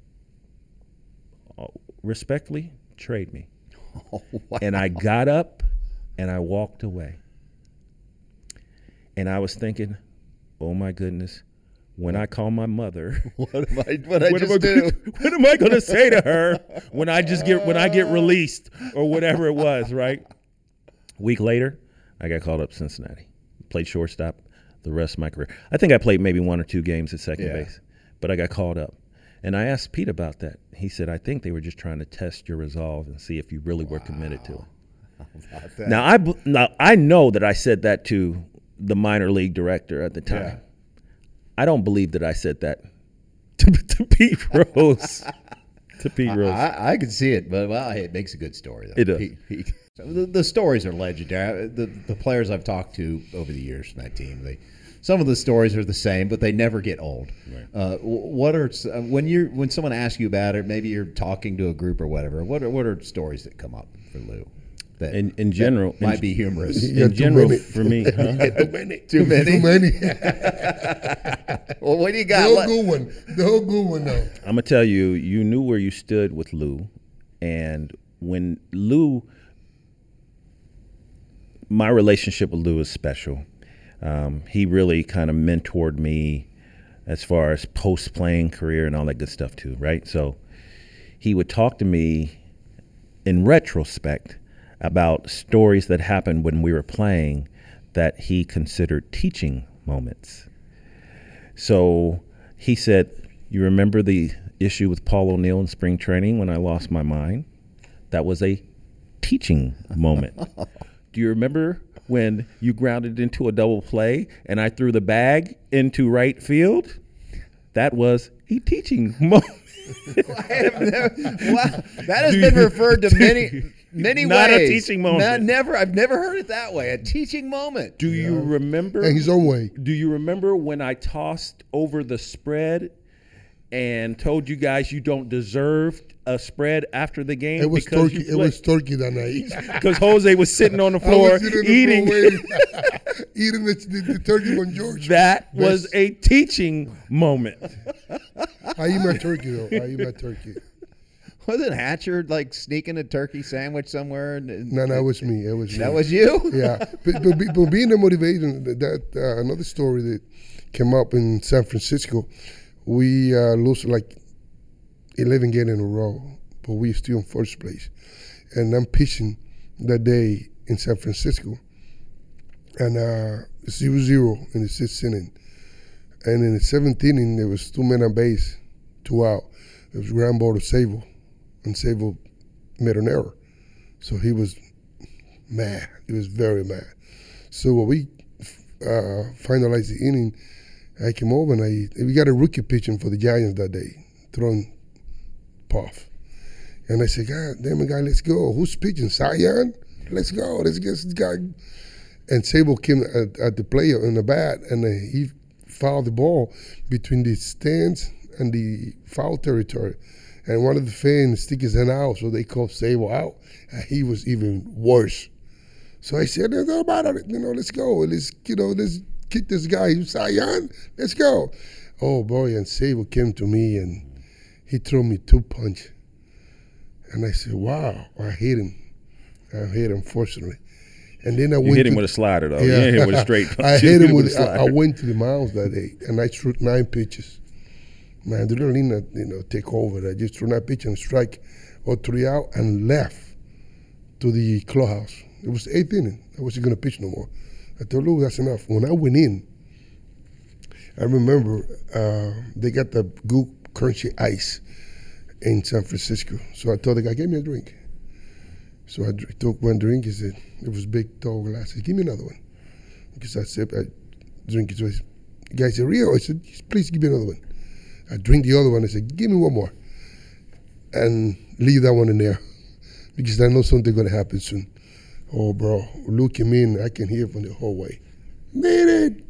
respectfully, trade me. Oh, wow. And I got up and I walked away. And I was thinking, oh my goodness, when I call my mother, what am I going to say to her when I get released or whatever it was, right? A week later, I got called up to Cincinnati. Played shortstop the rest of my career. I think I played maybe 1 or 2 games at second base, but I got called up. And I asked Pete about that. He said, I think they were just trying to test your resolve and see if you really were committed to it. How about that? Now I know that I said that to the minor league director at the time. Yeah. I don't believe that I said that to Pete Rose. To Pete Rose. I can see it, but it makes a good story, though. It does. The stories are legendary. The players I've talked to over the years from that team, some of the stories are the same, but they never get old. Right. What are when someone asks you about it, maybe you're talking to a group or whatever. What are stories that come up for Lou? That in general might be humorous. In general, for me, Too many. Well, what do you got? The whole good one, though. I'm gonna tell you, you knew where you stood with Lou, and when Lou, my relationship with Lou is special. He really kind of mentored me as far as post-playing career and all that good stuff too, right? So he would talk to me in retrospect about stories that happened when we were playing that he considered teaching moments. So he said, you remember the issue with Paul O'Neill in spring training when I lost my mind? That was a teaching moment. Do you remember when you grounded into a double play and I threw the bag into right field? That was a teaching moment. That has been referred to many Not ways. A teaching moment. I've never heard it that way. A teaching moment. Do you remember? In his own way. Do you remember when I tossed over the spread and told you guys you don't deserve a spread after the game? It was turkey. It was turkey that night. Because Jose was sitting on the floor eating eating the turkey on George. That was a teaching moment. I eat my turkey though. I eat my turkey. Wasn't Hatcher like sneaking a turkey sandwich somewhere? No, it was me. It was me. That was you? Yeah. But being the motivation, that another story that came up in San Francisco, we lost like 11 games in a row, but we still in first place. And I'm pitching that day in San Francisco, and 0-0 in the 6th inning. And in the 7th inning, there was 2 men on base, 2 out. It was ground ball to Sable, and Sable made an error. So he was mad. He was very mad. So when we finalized the inning, I came over and we got a rookie pitching for the Giants that day, throwing Puff. And I said, God damn it, guy, let's go. Who's pitching? Cy Young? Let's go. Let's get this guy. And Sable came at the plate in the bat, and he fouled the ball between the stands and the foul territory. And one of the fans stick his hand out, so they called Sable out. And he was even worse. So I said, "There's no matter, let's go. Let's kick this guy. Cy Young, let's go." Oh boy! And Sable came to me and he threw me 2 punches. And I said, "Wow, I hit him. I hit him, fortunately." And then I went. You hit him with a slider, though. Yeah. You didn't hit him with a straight punch. I hit him with a slider. I went to the mound that day, and I threw 9 pitches. Man, they didn't need take over. I just threw 9 pitches and strike or 3 out and left to the clubhouse. It was the 8th inning. I wasn't going to pitch no more. I told Lou, that's enough. When I went in, I remember they got the good crunchy ice in San Francisco. So I told the guy, "Give me a drink." So I took 1 drink. He said, it was big, tall glass. He said, "Give me another one." Because I drink it. So the guy said, "Rio?" I said, "Please give me another one." I drink the other one. I said, "Give me 1 more." And leave that one in there because I know something's going to happen soon. Oh, bro, Lou came in. I can hear from the hallway. Meeting.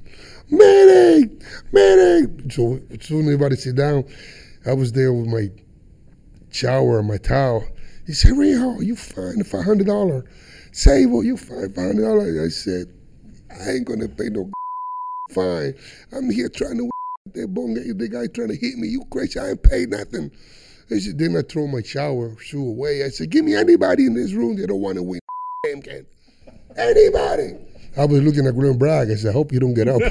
So as soon as everybody sit down, I was there with my shower and my towel. He said, Rijo, you find the $500. Sable, you find $500. I said, I ain't gonna pay no fine. I'm here trying to the guy trying to hit me. You crazy, I ain't paid nothing. I said, then I throw my shower shoe away. I said, give me anybody in this room that don't want to win game can. Anybody. I was looking at Glenn Bragg. I said, I hope you don't get up.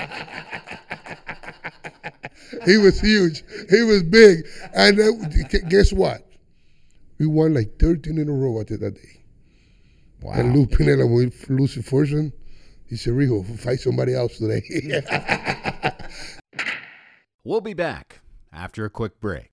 He was huge. He was big. And guess what? We won like 13 in a row after that day. Wow. And Lou Pinella, when we lose the first one, he said, Rijo, fight somebody else today. We'll be back after a quick break.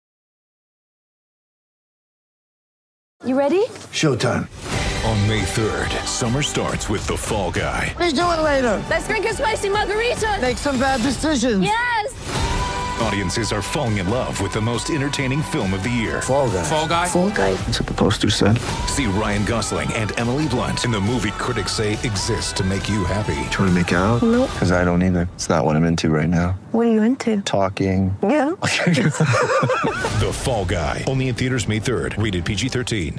You ready? Showtime. On May 3rd, summer starts with The Fall Guy. Let's do it later. Let's drink a spicy margarita. Make some bad decisions. Yes. Audiences are falling in love with the most entertaining film of the year. Fall Guy. Fall Guy? Fall Guy. That's what the poster said. See Ryan Gosling and Emily Blunt in the movie critics say exists to make you happy. Trying to make it out? Nope. Because I don't either. It's not what I'm into right now. What are you into? Talking. Yeah. The Fall Guy. Only in theaters May 3rd. Rated PG-13.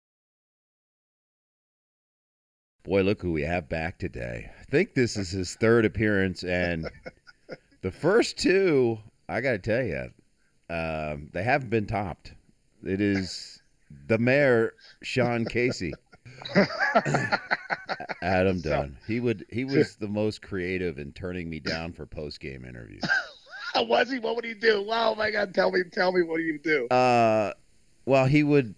Boy, look who we have back today. I think this is his third appearance, and the first two, I got to tell you, they haven't been topped. It is the mayor, Sean Casey. Adam Dunn. He was the most creative in turning me down for post-game interviews. Was he? What would he do? Wow, my God, tell me what do you do? Well, he would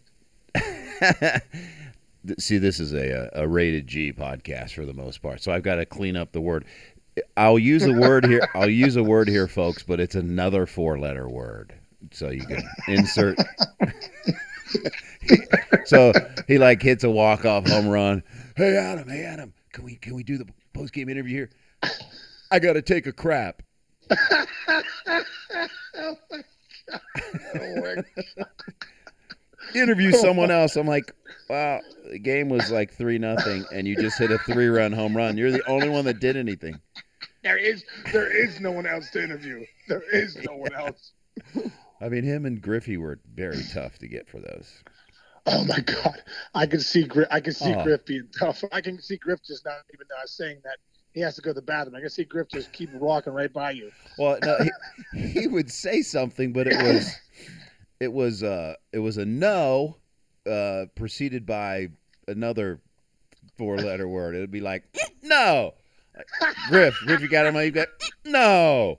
see, this is a rated G podcast for the most part, so I've got to clean up the word. I'll use a word here, folks, but it's another 4-letter word, so you can insert. So he like hits a walk-off home run. Hey Adam, can we do the post-game interview here? I got to take a crap. Oh my God. Interview someone else. I'm like, wow, the game was like 3-0, and you just hit a 3-run home run. You're the only one that did anything. There is no one else to interview. There is no one else. I mean, him and Griffey were very tough to get for those. Oh my God, I can see Griff being tough. I can see Griff just not even saying that he has to go to the bathroom. I can see Griff just keep walking right by you. Well, no, he would say something, but it was a no, preceded by another 4-letter word. It would be like, no. Griff, you got him? You got no.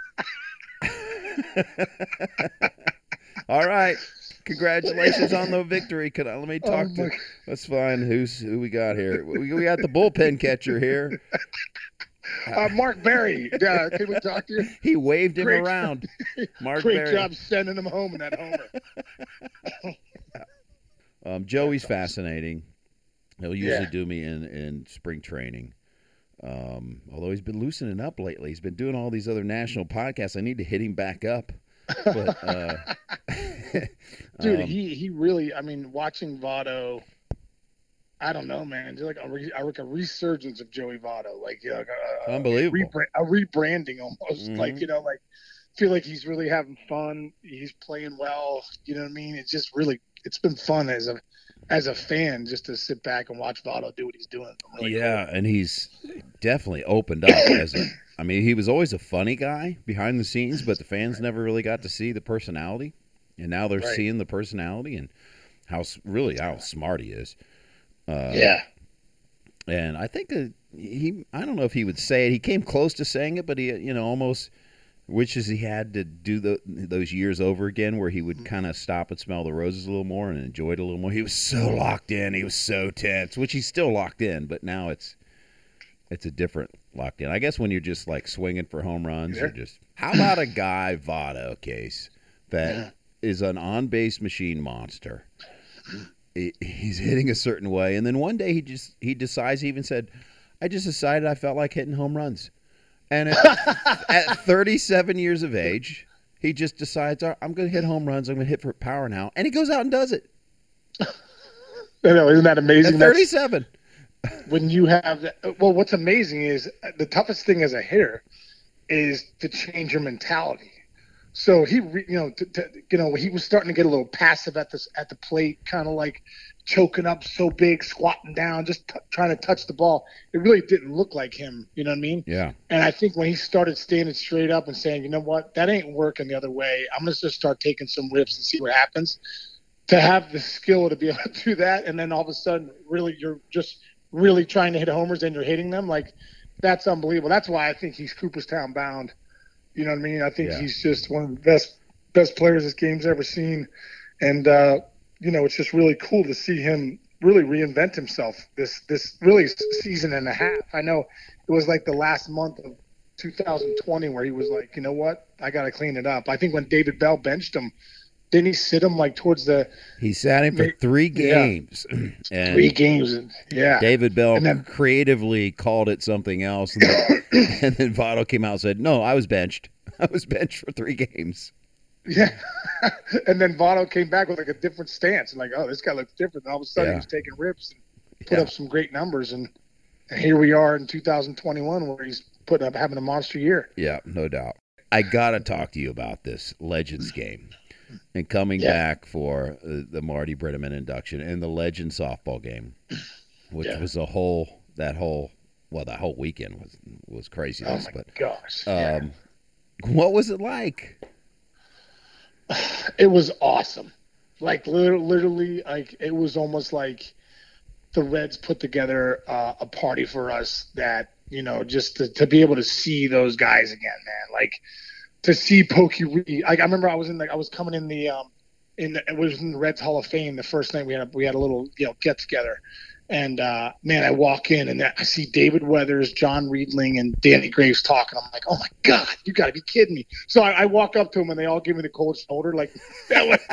All right. Congratulations on the victory. Let me talk to. Let's find who we got here. We got the bullpen catcher here. Mark Berry. Can we talk to you? He waved him around. Mark Great Berry. job sending him home in that homer. Joey's fascinating. He'll usually do me in spring training. Although he's been loosening up lately. He's been doing all these other national podcasts. I need to hit him back up. But, dude, he really, I mean, watching Votto, I don't know, man. Just like a resurgence of Joey Votto, like unbelievable, a rebranding almost. Mm-hmm. Like feel like he's really having fun. He's playing well. You know what I mean? It's just really, it's been fun as a fan just to sit back and watch Votto do what he's doing. Really cool. And he's definitely opened up I mean, he was always a funny guy behind the scenes, but the fans never really got to see the personality. And now they're seeing the personality and how smart he is. And I think I don't know if he would say it. He came close to saying it, but he, almost wishes he had to do those years over again where he would kind of stop and smell the roses a little more and enjoy it a little more. He was so locked in. He was so tense, which he's still locked in, but now it's a different locked in. I guess when you're just like swinging for home runs or just – how about a guy, Votto, Case, that is an on-base machine monster. He's hitting a certain way, and then one day he decides, he even said, I just decided I felt like hitting home runs. And at 37 years of age, he just decides, I'm going to hit home runs. I'm going to hit for power now. And he goes out and does it. I know, isn't that amazing? At 37. when you have what's amazing is the toughest thing as a hitter is to change your mentality. So he he was starting to get a little passive at the plate, kind of like choking up so big, squatting down, just trying to touch the ball. It really didn't look like him, you know what I mean? Yeah. And I think when he started standing straight up and saying, you know what, that ain't working the other way, I'm going to just start taking some rips and see what happens. To have the skill to be able to do that, and then all of a sudden, really, you're just really trying to hit homers and you're hitting them, like, that's unbelievable. That's why I think he's Cooperstown bound. You know what I mean? I think he's just one of the best players this game's ever seen. And, it's just really cool to see him really reinvent himself this really season and a half. I know it was like the last month of 2020 where he was like, you know what, I got to clean it up. I think when David Bell benched him, didn't he sit him like towards the – He sat him for 3 games. Yeah. And 3 games, yeah. David Bell creatively called it something else, and then Votto came out and said, no, I was benched. I was benched for 3 games. Yeah. And then Votto came back with like a different stance. And like, oh, this guy looks different. And all of a sudden he was taking rips and put up some great numbers. And here we are in 2021 where he's having a monster year. Yeah, no doubt. I got to talk to you about this Legends game and coming back for the Marty Brennaman induction and the Legends softball game, which was that whole weekend was craziness. Oh, my gosh. What was it like? It was awesome. Like literally, like it was almost like the Reds put together a party for us that, just to be able to see those guys again, man. Like to see Pokey Reed. I remember I was coming in it was in the Reds Hall of Fame the first night we had a little get together. And, man, I walk in and I see David Weathers, John Riedling, and Danny Graves talking. I'm like, oh, my God, you got to be kidding me. So I walk up to them, and they all give me the cold shoulder. Like, that was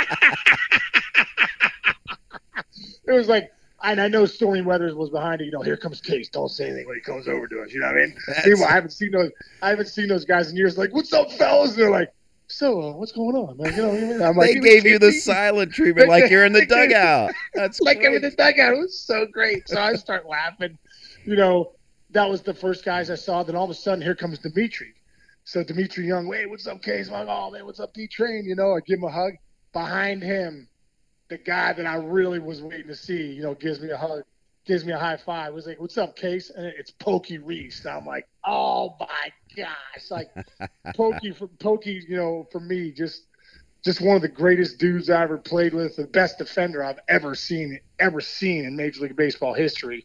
– it was like – and I know Stormy Weathers was behind it. Here comes Case. Don't say anything when he comes over to us. You know what I mean? Meanwhile, I haven't seen those guys in years. Like, what's up, fellas? And they're like, so, what's going on? Like, I'm like, they gave you the silent treatment like you're in the dugout. That's like I'm in the dugout. It was so great. So I start laughing. That was the first guys I saw. Then all of a sudden, here comes Dimitri. So Dimitri Young, hey, what's up, Case? I'm like, oh, man, what's up, D-Train? I give him a hug. Behind him, the guy that I really was waiting to see, gives me a hug, gives me a high five. Was like, what's up, Case? And it's Pokey Reese. And I'm like, oh, my gosh. Like, Pokey, for me, just one of the greatest dudes I ever played with, the best defender I've ever seen in Major League Baseball history.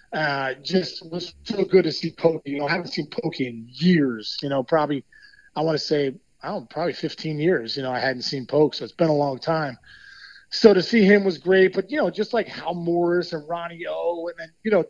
Just was so good to see Pokey. I haven't seen Pokey in years, probably, I want to say, probably 15 years, I hadn't seen Poke, so it's been a long time. So to see him was great, but just like Hal Morris and Ronnie O, and then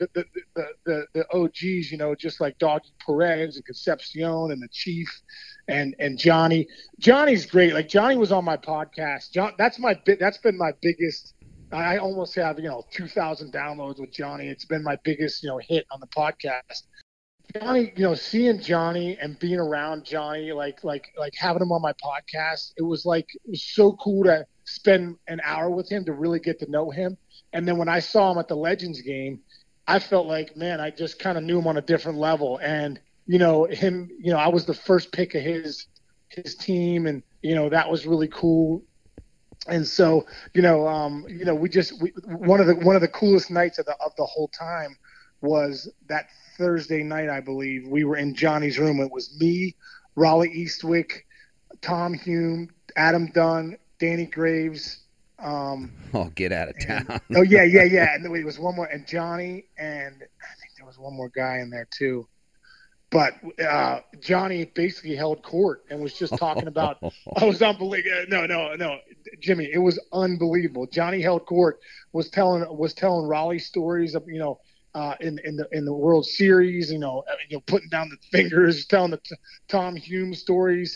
the OGs, just like Doggy Perez and Concepcion and the Chief and Johnny. Johnny's great. Like Johnny was on my podcast. That's been my biggest. I almost have 2,000 downloads with Johnny. It's been my biggest hit on the podcast. Johnny, seeing Johnny and being around Johnny, like having him on my podcast, it was so cool to spend an hour with him to really get to know him. And then when I saw him at the Legends game, I felt like, man, I just kind of knew him on a different level. And, him, I was the first pick of his team, and, that was really cool. And so, one of the coolest nights of the whole time was that Thursday night, I believe. We were in Johnny's room. It was me, Raleigh Eastwick, Tom Hume, Adam Dunn, Danny Graves. Get out of town. Yeah. And there was one more, and Johnny, and I think there was one more guy in there too. But Johnny basically held court and was just talking about. I was unbelievable. No, Jimmy, it was unbelievable. Johnny held court, was telling Raleigh stories of in the World Series, putting down the fingers, telling the Tom Hume stories,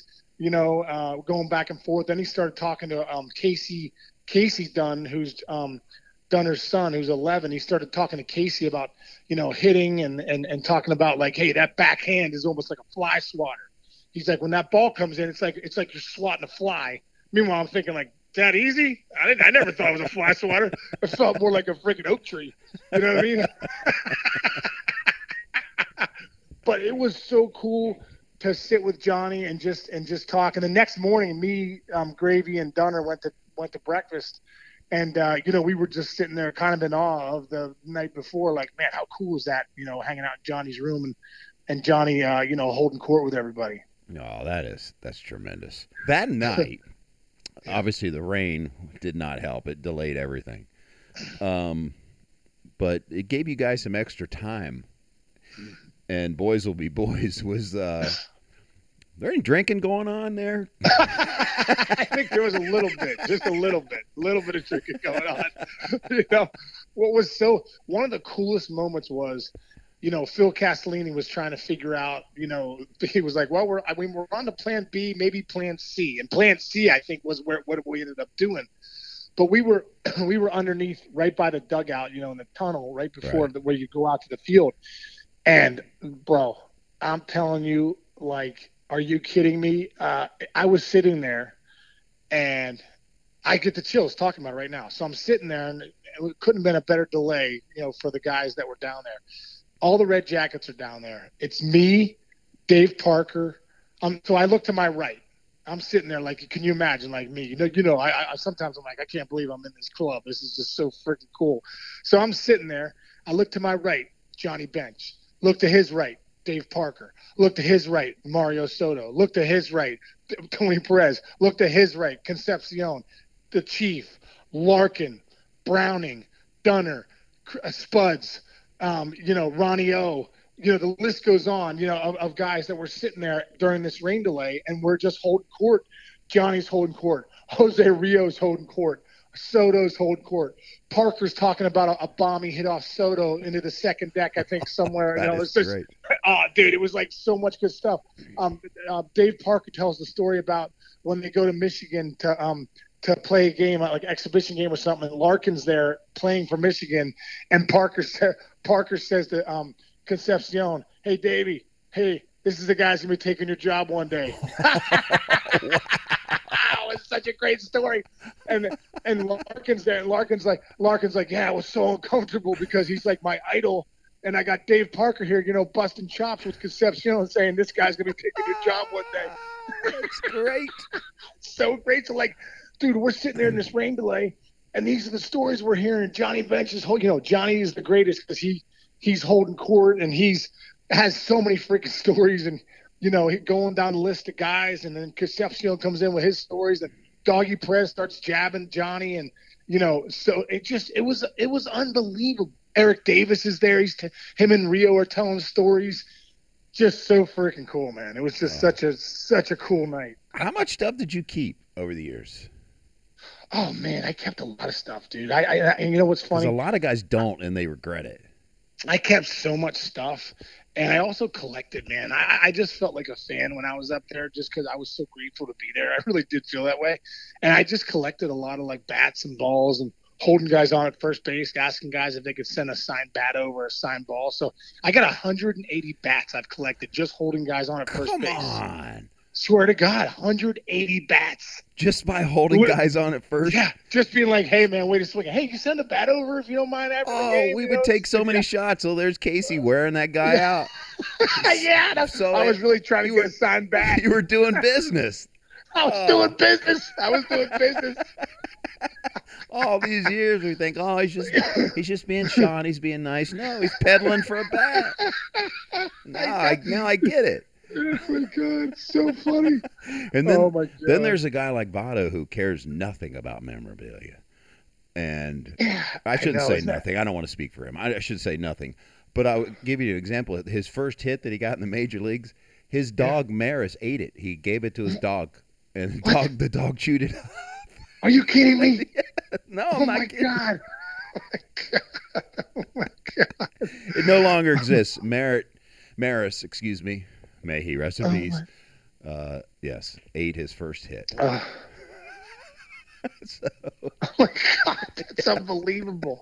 going back and forth. Then he started talking to Casey Dunn, who's Dunner's son, who's 11. He started talking to Casey about, hitting and talking about like, hey, that backhand is almost like a fly swatter. He's like, when that ball comes in, it's like you're swatting a fly. Meanwhile, I'm thinking like, that easy? I never thought it was a fly swatter. It felt more like a freaking oak tree. You know what I mean? But it was so cool to sit with Johnny and just talk. And the next morning, me, Gravy, and Dunner went to breakfast. And, we were just sitting there kind of in awe of the night before, like, man, how cool is that, hanging out in Johnny's room and Johnny, holding court with everybody. Oh, that's tremendous. That night, obviously the rain did not help. It delayed everything. But it gave you guys some extra time. And Boys Will Be Boys was there any drinking going on there? I think there was a little bit of drinking going on. What was one of the coolest moments was, Phil Castellini was trying to figure out, he was like, well, we're on to plan B, maybe plan C. And plan C, I think, was what we ended up doing. But we were underneath right by the dugout, in the tunnel right before where you go out to the field. And, bro, I'm telling you, like, are you kidding me? I was sitting there, and I get the chills talking about it right now. So I'm sitting there, and it couldn't have been a better delay, for the guys that were down there. All the Red Jackets are down there. It's me, Dave Parker. So I look to my right. I'm sitting there like, can you imagine, like me? I sometimes I'm like, I can't believe I'm in this club. This is just so freaking cool. So I'm sitting there. I look to my right, Johnny Bench. Look to his right, Dave Parker. Look to his right, Mario Soto. Look to his right, Tony Perez. Look to his right, Concepcion, the Chief, Larkin, Browning, Dunner, Spuds, Ronnie O. The list goes on, of guys that were sitting there during this rain delay, and we're just holding court. Johnny's holding court. Jose Rio's holding court. Soto's holding court. Parker's talking about a bomb he hit off Soto into the second deck, I think, somewhere. It's just great. Dude, it was like so much good stuff. Dave Parker tells the story about when they go to Michigan to play a game, like exhibition game or something, and Larkin's there playing for Michigan, and Parker says to Concepcion, hey, Davey, this is the guy's going to be taking your job one day. It's such a great story. And Larkin's there, and Larkin's like, yeah, it was so uncomfortable because he's like my idol, and I got Dave Parker here, busting chops with Concepcion saying this guy's going to be taking your job one day. That's great. So great. So, like, dude, we're sitting there in this rain delay, and these are the stories we're hearing. Johnny Bench is Johnny is the greatest because he's holding court, and has so many freaking stories, and going down the list of guys, and then Concepcion comes in with his stories, and Doggy Perez starts jabbing Johnny, and so it was unbelievable. Eric Davis is there. Him and Rio are telling stories. Just so freaking cool, man. It was just such a cool night. How much stuff did you keep over the years? Oh man, I kept a lot of stuff, dude. I you know what's funny? A lot of guys don't, and they regret it. I kept so much stuff, and I also collected, man. I just felt like a fan when I was up there just because I was so grateful to be there. I really did feel that way. And I just collected a lot of, like, bats and balls and holding guys on at first base, asking guys if they could send a signed bat over, a signed ball. So I got 180 bats I've collected just holding guys on at first base. Come on. Swear to God, 180 bats. Just by holding guys on at first? Yeah, just being like, hey, man, wait a second. Hey, you send a bat over if you don't mind after the game? We would take so many shots. So there's Casey wearing that guy out. Yeah, I was really trying to get a signed bat. You were doing business. I was doing business. All these years we think, he's just being Sean. He's being nice. No, he's peddling for a bat. Now I get it. Oh my God, it's so funny. And then there's a guy like Votto who cares nothing about memorabilia. And I shouldn't say nothing. I don't want to speak for him. I should say nothing. But I'll give you an example. His first hit that he got in the major leagues, his dog Maris ate it. He gave it to his dog, and the dog chewed it up. Are you kidding me? No, I'm not kidding. God. Oh my God. It no longer exists. Maris, excuse me. May he rest in peace. Yes, ate his first hit. Oh my God, that's unbelievable.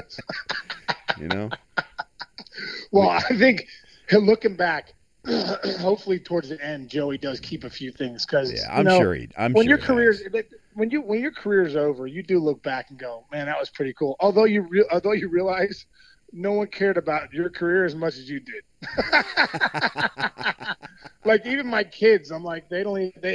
Well, I think looking back, hopefully towards the end, Joey does keep a few things because I'm sure your career, when your career's over, you do look back and go, man, that was pretty cool. Although you realize no one cared about your career as much as you did. Like even my kids, I'm like, they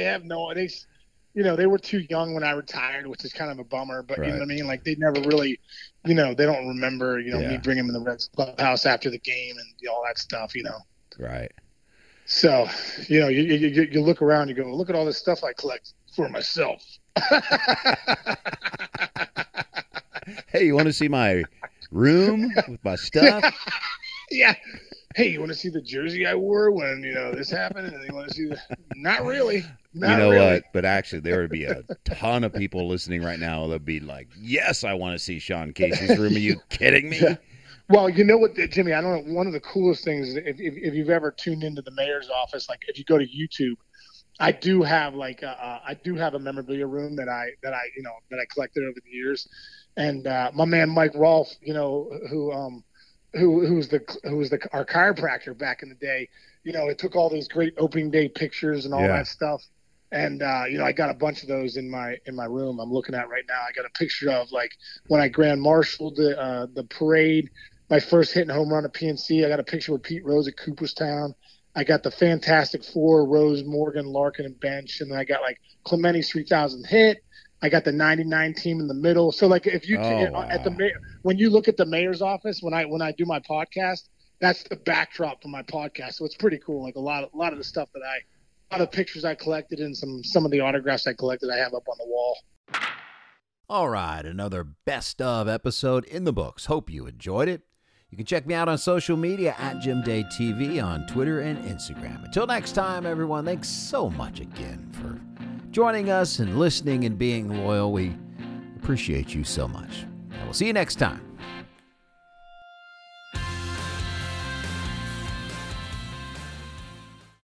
were too young when I retired, which is kind of a bummer, but you know what I mean? Like they never really, they don't remember, me bringing them in the Reds clubhouse after the game and all that stuff, Right. So, you look around, you go, look at all this stuff I collect for myself. Hey, you want to see my room with my stuff? Yeah. Hey, you want to see the jersey I wore when, this happened? And you want to see not really. Not really. What? But actually, there would be a ton of people listening right now that'd be like, yes, I want to see Sean Casey's room. Are you kidding me? Yeah. Well, you know what, Jimmy, I don't know. One of the coolest things, if you've ever tuned into the mayor's office, like if you go to YouTube, I do have a memorabilia room that I collected over the years. And my man, Mike Rolfe, who was our chiropractor back in the day, it took all these great opening day pictures and all that stuff. And, I got a bunch of those in my room I'm looking at right now. I got a picture of like when I grand marshaled the parade, my first hit and home run at PNC. I got a picture with Pete Rose at Cooperstown. I got the Fantastic Four, Rose, Morgan, Larkin, and Bench. And then I got like Clementi's 3,000 hit. I got the 99 team in the middle. So like if you when you look at the mayor's office, when I do my podcast, that's the backdrop for my podcast. So it's pretty cool. Like a lot of the stuff a lot of pictures I collected and some of the autographs I collected, I have up on the wall. All right, another best of episode in the books. Hope you enjoyed it. You can check me out on social media at Jim Day TV on Twitter and Instagram. Until next time, everyone, thanks so much again for joining us and listening and being loyal. We appreciate you so much. And we'll see you next time.